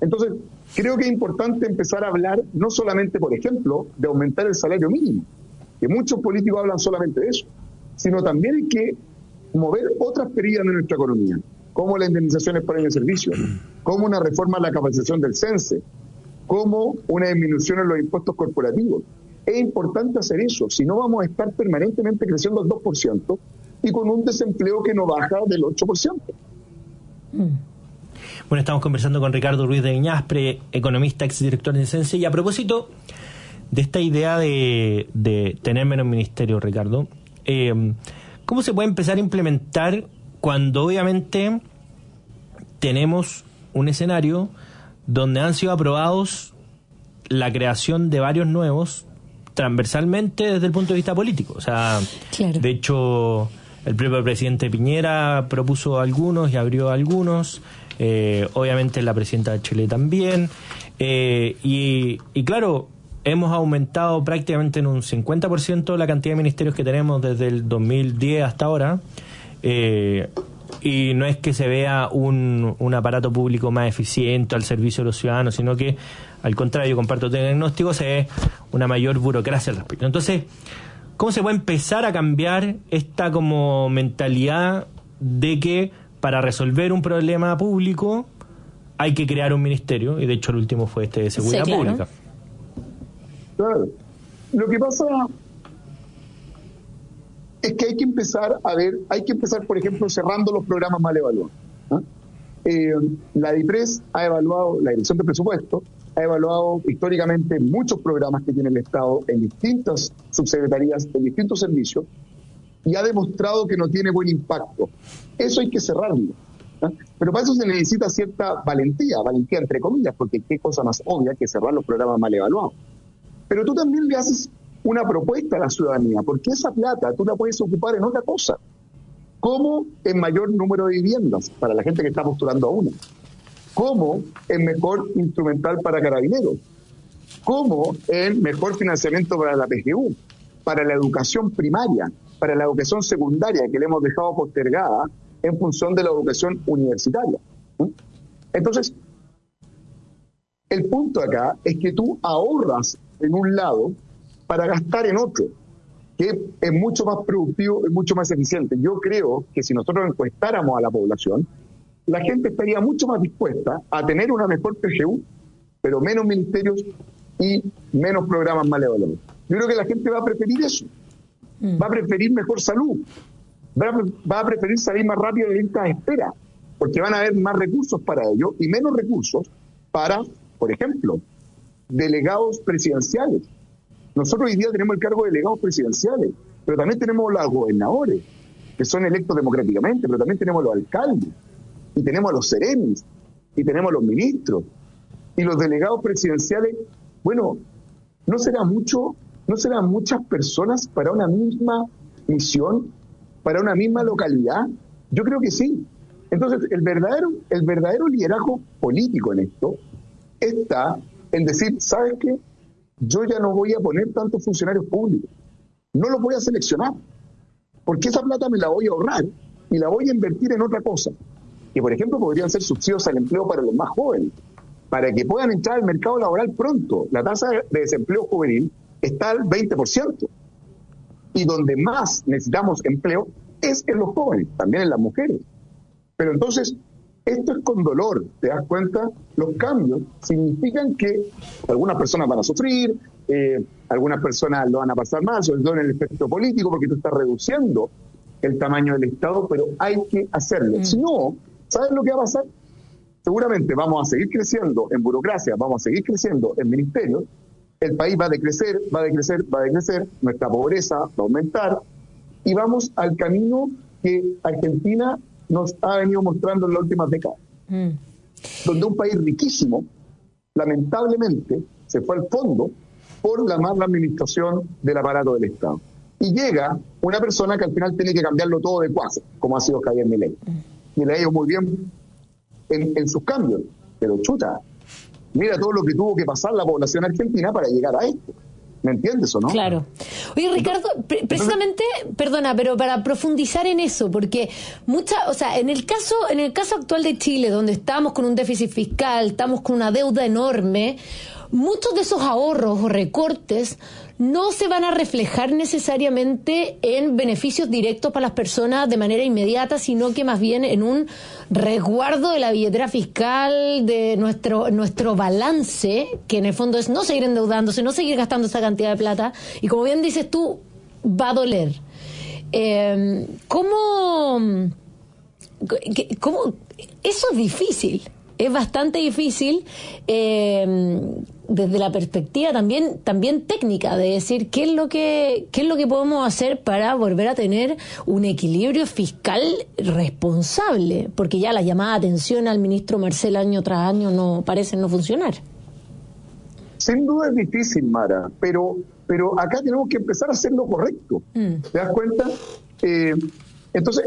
Entonces, creo que es importante empezar a hablar no solamente, por ejemplo, de aumentar el salario mínimo, que muchos políticos hablan solamente de eso, sino también hay que mover otras perillas de nuestra economía, como las indemnizaciones por año de servicio, como una reforma a la capacitación del CENSE, como una disminución en los impuestos corporativos. Es importante hacer eso, si no vamos a estar permanentemente creciendo al dos por ciento y con un desempleo que no baja del ocho por ciento. Bueno, estamos conversando con Ricardo Ruiz de Viñaspre, economista, exdirector de CENSE, y a propósito de esta idea de, de tener menos ministerio, Ricardo, eh, ¿cómo se puede empezar a implementar cuando obviamente tenemos un escenario donde han sido aprobados la creación de varios nuevos transversalmente desde el punto de vista político? O sea, claro. De hecho, el propio presidente Piñera propuso algunos y abrió algunos, eh, obviamente la presidenta de Chile también, eh, y, y claro, hemos aumentado prácticamente en un cincuenta por ciento la cantidad de ministerios que tenemos desde el dos mil diez hasta ahora, eh, y no es que se vea un, un aparato público más eficiente al servicio de los ciudadanos, sino que al contrario, comparto tu diagnóstico, se ve una mayor burocracia al respecto. Entonces, ¿cómo se puede empezar a cambiar esta como mentalidad de que para resolver un problema público hay que crear un ministerio? Y de hecho el último fue este de Seguridad sí, claro. Pública. Claro. Lo que pasa es que hay que empezar a ver, hay que empezar, por ejemplo, cerrando los programas mal evaluados. ¿eh? Eh, la DIPRES ha evaluado, la Dirección de Presupuesto, ha evaluado históricamente muchos programas que tiene el Estado en distintas subsecretarías, en distintos servicios, y ha demostrado que no tiene buen impacto. Eso hay que cerrarlo. ¿eh? Pero para eso se necesita cierta valentía, valentía entre comillas, porque qué cosa más obvia que cerrar los programas mal evaluados. Pero tú también le haces una propuesta a la ciudadanía, porque esa plata tú la puedes ocupar en otra cosa, como en mayor número de viviendas para la gente que está postulando a una, como en mejor instrumental para carabineros, como en mejor financiamiento para la P G U, para la educación primaria, para la educación secundaria, que le hemos dejado postergada en función de la educación universitaria. Entonces, el punto acá es que tú ahorras en un lado para gastar en otro, que es mucho más productivo y mucho más eficiente. Yo creo que si nosotros encuestáramos a la población, la gente estaría mucho más dispuesta a tener una mejor P G U, pero menos ministerios y menos programas mal evaluados. Yo creo que la gente va a preferir eso. Mm. Va a preferir mejor salud. Va a, va a preferir salir más rápido de listas de espera, porque van a haber más recursos para ello y menos recursos para, por ejemplo, delegados presidenciales. Nosotros hoy día tenemos el cargo de delegados presidenciales, pero también tenemos los gobernadores, que son electos democráticamente, pero también tenemos los alcaldes, y tenemos a los seremis, y tenemos a los ministros, y los delegados presidenciales. Bueno, ¿no será mucho, no serán muchas personas para una misma misión, para una misma localidad? Yo creo que sí. Entonces, el verdadero, el verdadero liderazgo político en esto está en decir, ¿sabes qué? Yo ya no voy a poner tantos funcionarios públicos. No los voy a seleccionar, porque esa plata me la voy a ahorrar y la voy a invertir en otra cosa. Que, por ejemplo, podrían ser subsidios al empleo para los más jóvenes, para que puedan entrar al mercado laboral pronto. La tasa de desempleo juvenil está al veinte por ciento. Y donde más necesitamos empleo es en los jóvenes, también en las mujeres. Pero entonces, esto es con dolor, ¿te das cuenta? Los cambios significan que algunas personas van a sufrir, eh, algunas personas lo van a pasar mal, sobre todo en el espectro político, porque tú estás reduciendo el tamaño del Estado, pero hay que hacerlo. Mm. Si no, ¿sabes lo que va a pasar? Seguramente vamos a seguir creciendo en burocracia, vamos a seguir creciendo en ministerios, el país va a decrecer, va a decrecer, va a decrecer, nuestra pobreza va a aumentar, y vamos al camino que Argentina nos ha venido mostrando en las últimas décadas, mm. donde un país riquísimo, lamentablemente, se fue al fondo por la mala administración del aparato del Estado. Y llega una persona que al final tiene que cambiarlo todo de cuasi, como ha sido Javier Milei. Mm. Y le ha ido muy bien en, en sus cambios, pero chuta, mira todo lo que tuvo que pasar la población argentina para llegar a esto. ¿Me entiendes o no? Claro. Oye, Ricardo, pre- precisamente, perdona, pero para profundizar en eso, porque mucha, o sea, en el caso, en el caso actual de Chile, donde estamos con un déficit fiscal, estamos con una deuda enorme, muchos de esos ahorros o recortes no se van a reflejar necesariamente en beneficios directos para las personas de manera inmediata, sino que más bien en un resguardo de la billetera fiscal, de nuestro nuestro balance, que en el fondo es no seguir endeudándose, no seguir gastando esa cantidad de plata, y como bien dices tú, va a doler. Eh, ¿Cómo...? ¿Cómo? Eso es difícil. Es bastante difícil eh, desde la perspectiva también también técnica de decir qué es lo que qué es lo que podemos hacer para volver a tener un equilibrio fiscal responsable, porque ya la llamada de atención al ministro Marcel año tras año no parecen no funcionar. Sin duda es difícil, Mara, pero pero acá tenemos que empezar a hacer lo correcto. Mm. ¿Te das cuenta? Eh, entonces,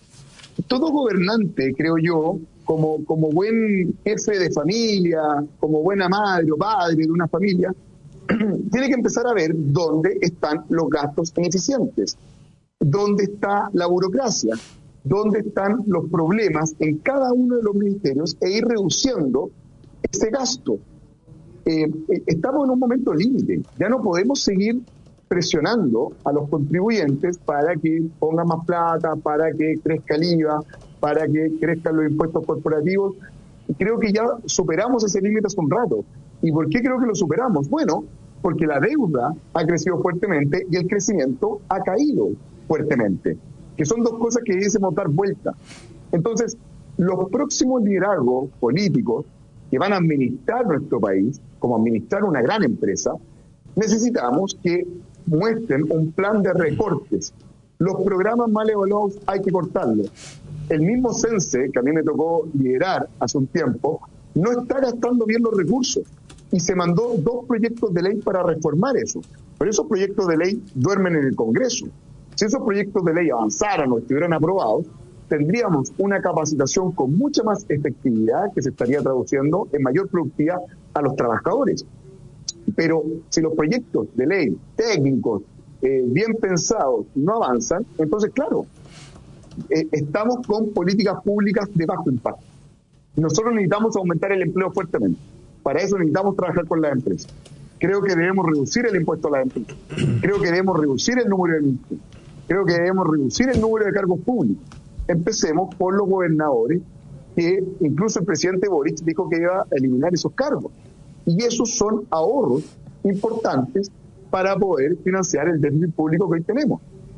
todo gobernante, creo yo, como, como buen jefe de familia, como buena madre o padre de una familia, tiene que empezar a ver dónde están los gastos ineficientes, dónde está la burocracia, dónde están los problemas en cada uno de los ministerios e ir reduciendo ese gasto. Eh, estamos en un momento límite, ya no podemos seguir presionando a los contribuyentes para que pongan más plata, para que crezca el I V A, para que crezcan los impuestos corporativos. Creo que ya superamos ese límite hace un rato. ¿Y por qué creo que lo superamos? Bueno, porque la deuda ha crecido fuertemente y el crecimiento ha caído fuertemente, que son dos cosas que debemos dar vuelta. Entonces, los próximos liderazgos políticos que van a administrar nuestro país, como administrar una gran empresa, necesitamos que muestren un plan de recortes. Los programas mal evaluados hay que cortarlos. El mismo CENSE, que a mí me tocó liderar hace un tiempo, no está gastando bien los recursos y se mandó dos proyectos de ley para reformar eso. Pero esos proyectos de ley duermen en el Congreso. Si esos proyectos de ley avanzaran o estuvieran aprobados, tendríamos una capacitación con mucha más efectividad que se estaría traduciendo en mayor productividad a los trabajadores. Pero si los proyectos de ley técnicos, eh, bien pensados, no avanzan, entonces, claro, eh, estamos con políticas públicas de bajo impacto. Nosotros necesitamos aumentar el empleo fuertemente. Para eso necesitamos trabajar con las empresas. Creo que debemos reducir el impuesto a las empresas. Creo que debemos reducir el número de ministros. Creo que debemos reducir el número de cargos públicos. Empecemos por los gobernadores, que incluso el presidente Boric dijo que iba a eliminar esos cargos. Y esos son ahorros importantes para poder financiar el déficit público que hoy tenemos.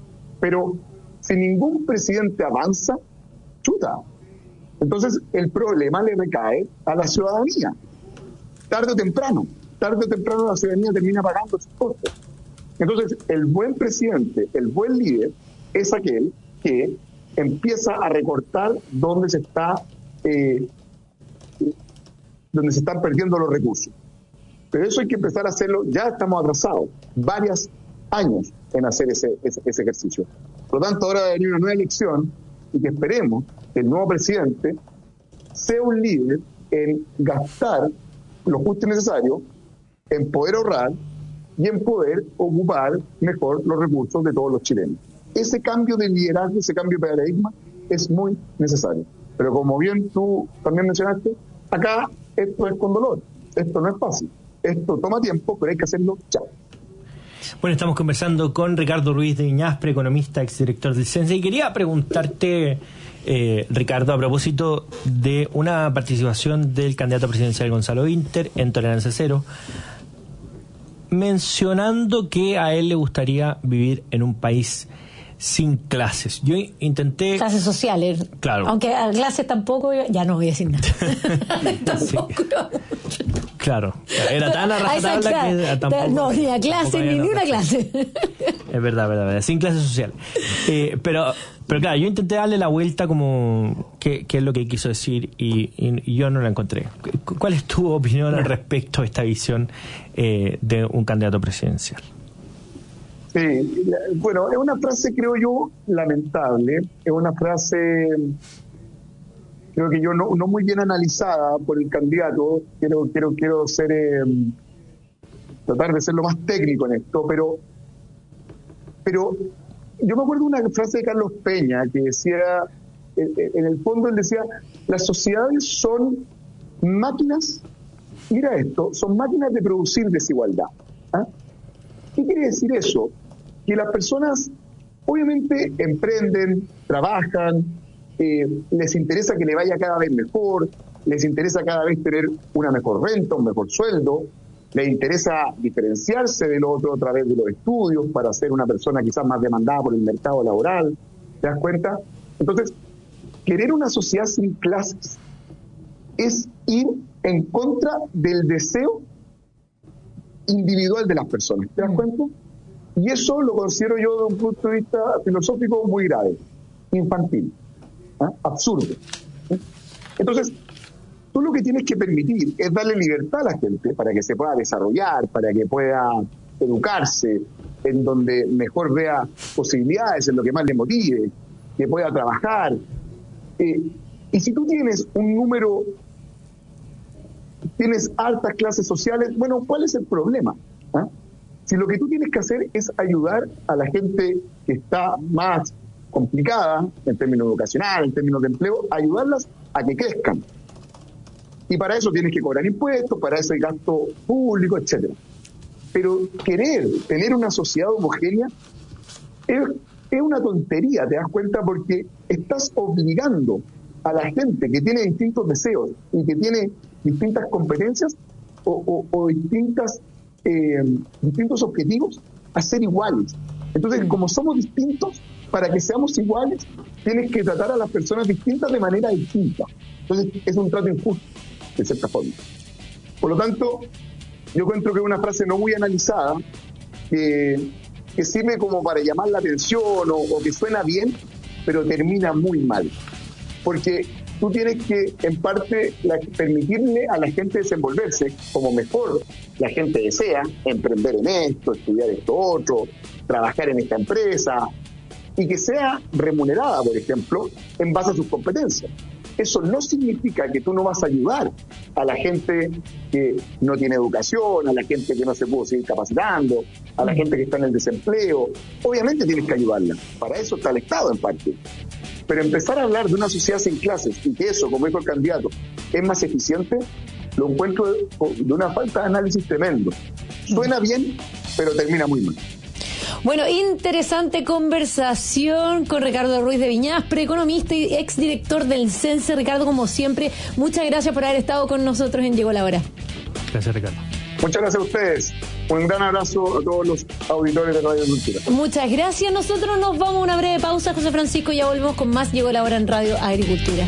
Pero si ningún presidente avanza, chuta. Entonces el problema le recae a la ciudadanía. Tarde o temprano, tarde o temprano la ciudadanía termina pagando sus costos. Entonces el buen presidente, el buen líder, es aquel que empieza a recortar donde se está eh, donde se están perdiendo los recursos. Pero eso hay que empezar a hacerlo, ya estamos atrasados, varios años en hacer ese, ese, ese ejercicio. Por lo tanto, ahora va a venir una nueva elección y que esperemos que el nuevo presidente sea un líder en gastar lo justo y necesario, en poder ahorrar y en poder ocupar mejor los recursos de todos los chilenos. Ese cambio de liderazgo, ese cambio de paradigma es muy necesario. Pero como bien tú también mencionaste, acá esto es con dolor, esto no es fácil, esto toma tiempo, pero hay que hacerlo ya. Bueno, estamos conversando con Ricardo Ruiz de Iñaspre, economista, exdirector del CENSE, y quería preguntarte, eh, Ricardo, a propósito de una participación del candidato presidencial Gonzalo Vinter en Tolerancia Cero, mencionando que a él le gustaría vivir en un país sin clases. Yo intenté... Clases sociales. Claro. Aunque a clases tampoco, ya no voy a decir nada. Tampoco. Sí. Claro. Era tan a rajatabla que tampoco... No, ni a clase, ni, ni una clase. Es verdad, verdad, verdad. Sin clase social. Eh, pero, pero claro, yo intenté darle la vuelta como qué, qué es lo que quiso decir y, y, y yo no la encontré. ¿Cuál es tu opinión al respecto a esta visión eh, de un candidato presidencial? Sí, bueno, es una frase, creo yo, lamentable, es una frase, creo que yo no, no muy bien analizada por el candidato, quiero quiero quiero ser, eh, tratar de ser lo más técnico en esto, pero, pero yo me acuerdo de una frase de Carlos Peña que decía, en el fondo él decía, las sociedades son máquinas, mira esto, son máquinas de producir desigualdad. ¿Ah? ¿Qué quiere decir eso? Que las personas obviamente emprenden, trabajan, eh, les interesa que le vaya cada vez mejor, les interesa cada vez tener una mejor renta, un mejor sueldo, les interesa diferenciarse del otro a través de los estudios para ser una persona quizás más demandada por el mercado laboral, ¿te das cuenta? Entonces, querer una sociedad sin clases es ir en contra del deseo individual de las personas, ¿te das cuenta? Y eso lo considero yo desde un punto de vista filosófico muy grave, infantil, ¿eh? absurdo. ¿eh? Entonces, tú lo que tienes que permitir es darle libertad a la gente para que se pueda desarrollar, para que pueda educarse, en donde mejor vea posibilidades, en lo que más le motive, que pueda trabajar. Eh, y si tú tienes un número, tienes altas clases sociales, bueno, ¿cuál es el problema? ¿Ah? Si lo que tú tienes que hacer es ayudar a la gente que está más complicada, en términos educacionales, en términos de empleo, ayudarlas a que crezcan. Y para eso tienes que cobrar impuestos, para eso hay gasto público, etcétera. Pero querer tener una sociedad homogénea es, es una tontería, ¿te das cuenta? Porque estás obligando a la gente que tiene distintos deseos y que tiene distintas competencias o, o, o distintas, eh, distintos objetivos a ser iguales. Entonces, como somos distintos, para que seamos iguales, tienes que tratar a las personas distintas de manera distinta. Entonces, es un trato injusto, de cierta forma. Por lo tanto, yo encuentro que es una frase no muy analizada, que, que sirve como para llamar la atención o, o que suena bien, pero termina muy mal. Porque tú tienes que, en parte, la, permitirle a la gente desenvolverse como mejor la gente desea, emprender en esto, estudiar esto otro, trabajar en esta empresa, y que sea remunerada, por ejemplo, en base a sus competencias. Eso no significa que tú no vas a ayudar a la gente que no tiene educación, a la gente que no se pudo seguir capacitando, a la gente que está en el desempleo. Obviamente tienes que ayudarla. Para eso está el Estado, en parte. Pero empezar a hablar de una sociedad sin clases y que eso, como dijo el candidato, es más eficiente, lo encuentro de una falta de análisis tremendo. Suena bien, pero termina muy mal. Bueno, interesante conversación con Ricardo Ruiz de Viñas, preeconomista y exdirector del CENSE. Ricardo, como siempre, muchas gracias por haber estado con nosotros en Llegó la Hora. Gracias, Ricardo. Muchas gracias a ustedes. Un gran abrazo a todos los auditores de Radio Cultura. Muchas gracias. Nosotros nos vamos a una breve pausa, José Francisco, y ya volvemos con más Llegó la Hora en Radio Agricultura.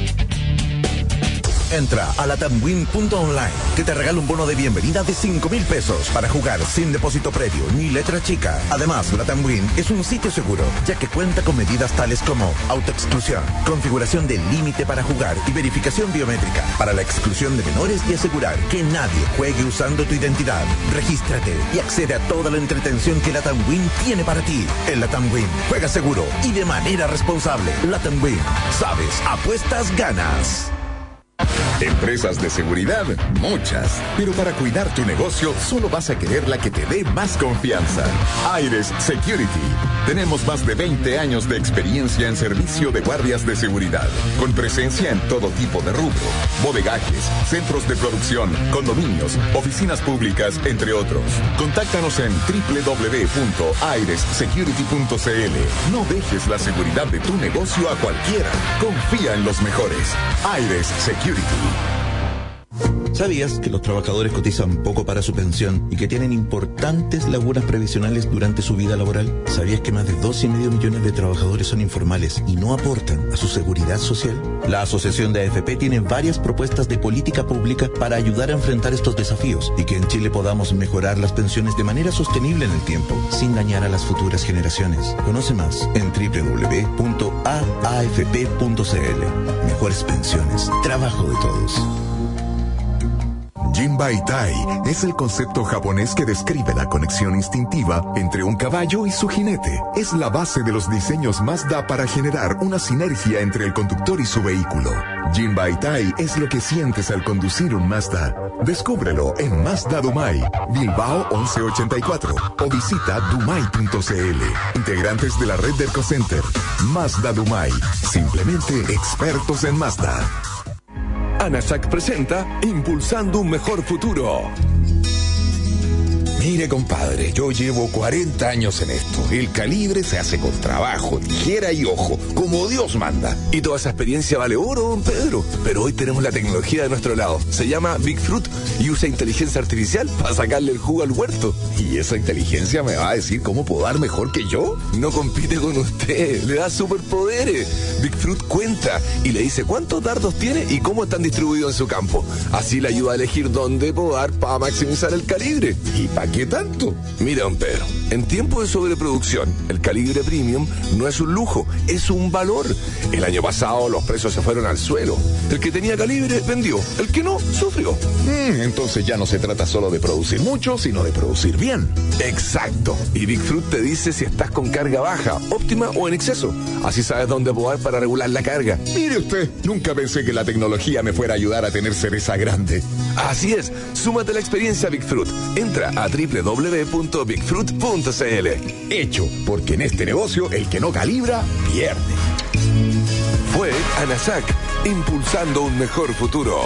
Entra a latamwin punto online, que te regala un bono de bienvenida de cinco mil pesos para jugar sin depósito previo ni letra chica. Además, Latamwin es un sitio seguro, ya que cuenta con medidas tales como autoexclusión, configuración del límite para jugar y verificación biométrica para la exclusión de menores y asegurar que nadie juegue usando tu identidad. Regístrate y accede a toda la entretención que Latamwin tiene para ti. En Latamwin, juega seguro y de manera responsable. Latamwin, sabes, apuestas, ganas. Empresas de seguridad, muchas. Pero para cuidar tu negocio, solo vas a querer la que te dé más confianza. Aires Security. Tenemos más de veinte años de experiencia en servicio de guardias de seguridad, con presencia en todo tipo de rubro, bodegajes, centros de producción, condominios, oficinas públicas, entre otros. Contáctanos en doble u doble u doble u punto aires security punto c l. No dejes la seguridad de tu negocio a cualquiera. Confía en los mejores. Aires Security. ¿Sabías que los trabajadores cotizan poco para su pensión y que tienen importantes lagunas previsionales durante su vida laboral? ¿Sabías que más de dos y medio millones de trabajadores son informales y no aportan a su seguridad social? La Asociación de A F P tiene varias propuestas de política pública para ayudar a enfrentar estos desafíos y que en Chile podamos mejorar las pensiones de manera sostenible en el tiempo, sin dañar a las futuras generaciones. Conoce más en doble u doble u doble u punto a a f p punto c l. Mejores pensiones, trabajo de todos. Jinbaitai es el concepto japonés que describe la conexión instintiva entre un caballo y su jinete. Es la base de los diseños Mazda para generar una sinergia entre el conductor y su vehículo. Jinbaitai es lo que sientes al conducir un Mazda. Descúbrelo en Mazda Dumai, Bilbao once ochenta y cuatro o visita dumai punto c l. Integrantes de la red de Ercocenter. Mazda Dumai, simplemente expertos en Mazda. ANASAC presenta Impulsando un Mejor Futuro. Mire, compadre, yo llevo cuarenta años en esto. El calibre se hace con trabajo, tijera y ojo, como Dios manda. Y toda esa experiencia vale oro, don Pedro. Pero hoy tenemos la tecnología de nuestro lado. Se llama Big Fruit y usa inteligencia artificial para sacarle el jugo al huerto. ¿Y esa inteligencia me va a decir cómo podar mejor que yo? No compite con usted, le da superpoderes. Big Fruit cuenta y le dice cuántos dardos tiene y cómo están distribuidos en su campo. Así le ayuda a elegir dónde podar para maximizar el calibre. ¿Y para qué tanto? Mira, don Pedro, en tiempo de sobreproducción, el calibre premium no es un lujo, es un valor. El año pasado los precios se fueron al suelo. El que tenía calibre vendió, el que no, sufrió. Mm, entonces ya no se trata solo de producir mucho, sino de producir bien. Exacto. Y Big Fruit te dice si estás con carga baja, óptima o en exceso. Así sabes dónde podar para regular la carga. Mire usted, nunca pensé que la tecnología me fuera a ayudar a tener cereza grande. Así es, súmate a la experiencia Big Fruit. Entra a doble u doble u doble u punto big fruit punto c l. Hecho, porque en este negocio el que no calibra, pierde. Fue ANASAC, impulsando un mejor futuro.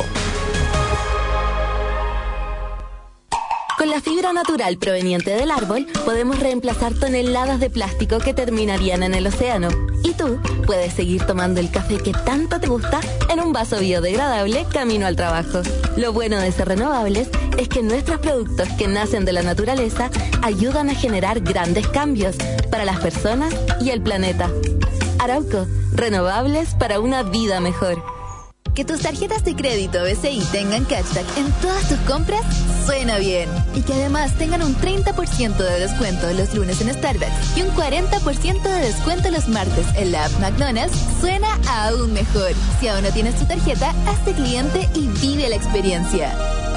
Con la fibra natural proveniente del árbol, podemos reemplazar toneladas de plástico que terminarían en el océano. Y tú puedes seguir tomando el café que tanto te gusta en un vaso biodegradable camino al trabajo. Lo bueno de ser renovables es que nuestros productos que nacen de la naturaleza ayudan a generar grandes cambios para las personas y el planeta. Arauco, renovables para una vida mejor. Que tus tarjetas de crédito B C I tengan cashback en todas tus compras suena bien. Y que además tengan un treinta por ciento de descuento los lunes en Starbucks y un cuarenta por ciento de descuento los martes en la app McDonald's suena aún mejor. Si aún no tienes tu tarjeta, hazte cliente y vive la experiencia.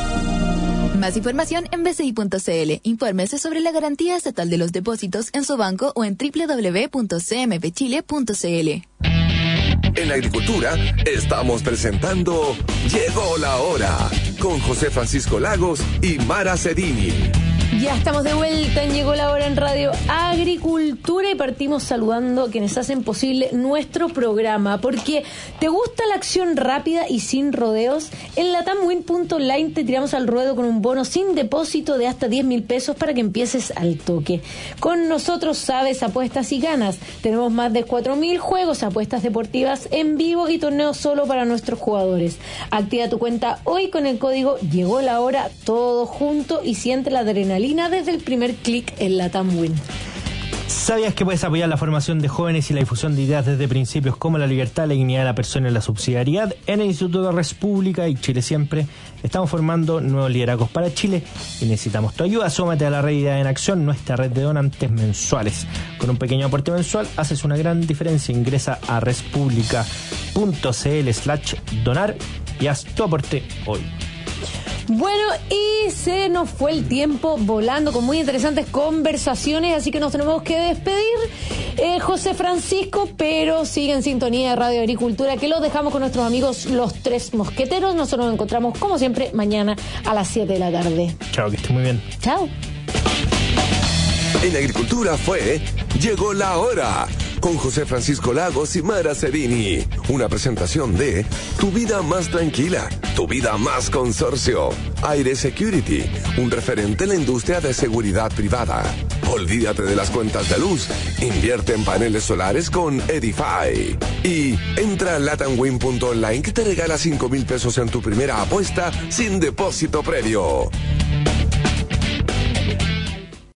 Más información en b c i punto c l. Infórmese sobre la garantía estatal de los depósitos en su banco o en doble u doble u doble u punto c m p chile punto c l. En Agricultura estamos presentando Llegó la Hora con José Francisco Lagos y Mara Cedini. Ya estamos de vuelta en Llegó la Hora en Radio Agricultura y partimos saludando a quienes hacen posible nuestro programa, porque ¿te gusta la acción rápida y sin rodeos? En latamwin punto online te tiramos al ruedo con un bono sin depósito de hasta diez mil pesos para que empieces al toque. Con nosotros sabes, apuestas y ganas. Tenemos más de cuatro mil juegos, apuestas deportivas en vivo y torneos solo para nuestros jugadores. Activa tu cuenta hoy con el código Llegó la Hora, todo junto, y siente la adrenalina desde el primer clic en LatamWin. ¿Sabías que puedes apoyar la formación de jóvenes y la difusión de ideas desde principios como la libertad, la dignidad de la persona y la subsidiariedad? En el Instituto de Res Pública y Chile Siempre estamos formando nuevos liderazgos para Chile y necesitamos tu ayuda. Súmate a la red Idea en Acción, nuestra red de donantes mensuales. Con un pequeño aporte mensual haces una gran diferencia. Ingresa a respublica punto c l slash donar y haz tu aporte hoy. Bueno, y se nos fue el tiempo volando con muy interesantes conversaciones, así que nos tenemos que despedir, eh, José Francisco, pero sigue en sintonía de Radio Agricultura, que los dejamos con nuestros amigos los Tres Mosqueteros. Nosotros nos encontramos, como siempre, mañana a las siete de la tarde. Chao, que esté muy bien. Chao. En Agricultura fue Llegó la Hora con José Francisco Lagos y Mara Cedini. Una presentación de Tu Vida Más Tranquila, Tu Vida Más Consorcio. Aire Security, un referente en la industria de seguridad privada. Olvídate de las cuentas de luz. Invierte en paneles solares con Edify. Y entra a latamwin punto online que te regala cinco mil pesos en tu primera apuesta sin depósito previo.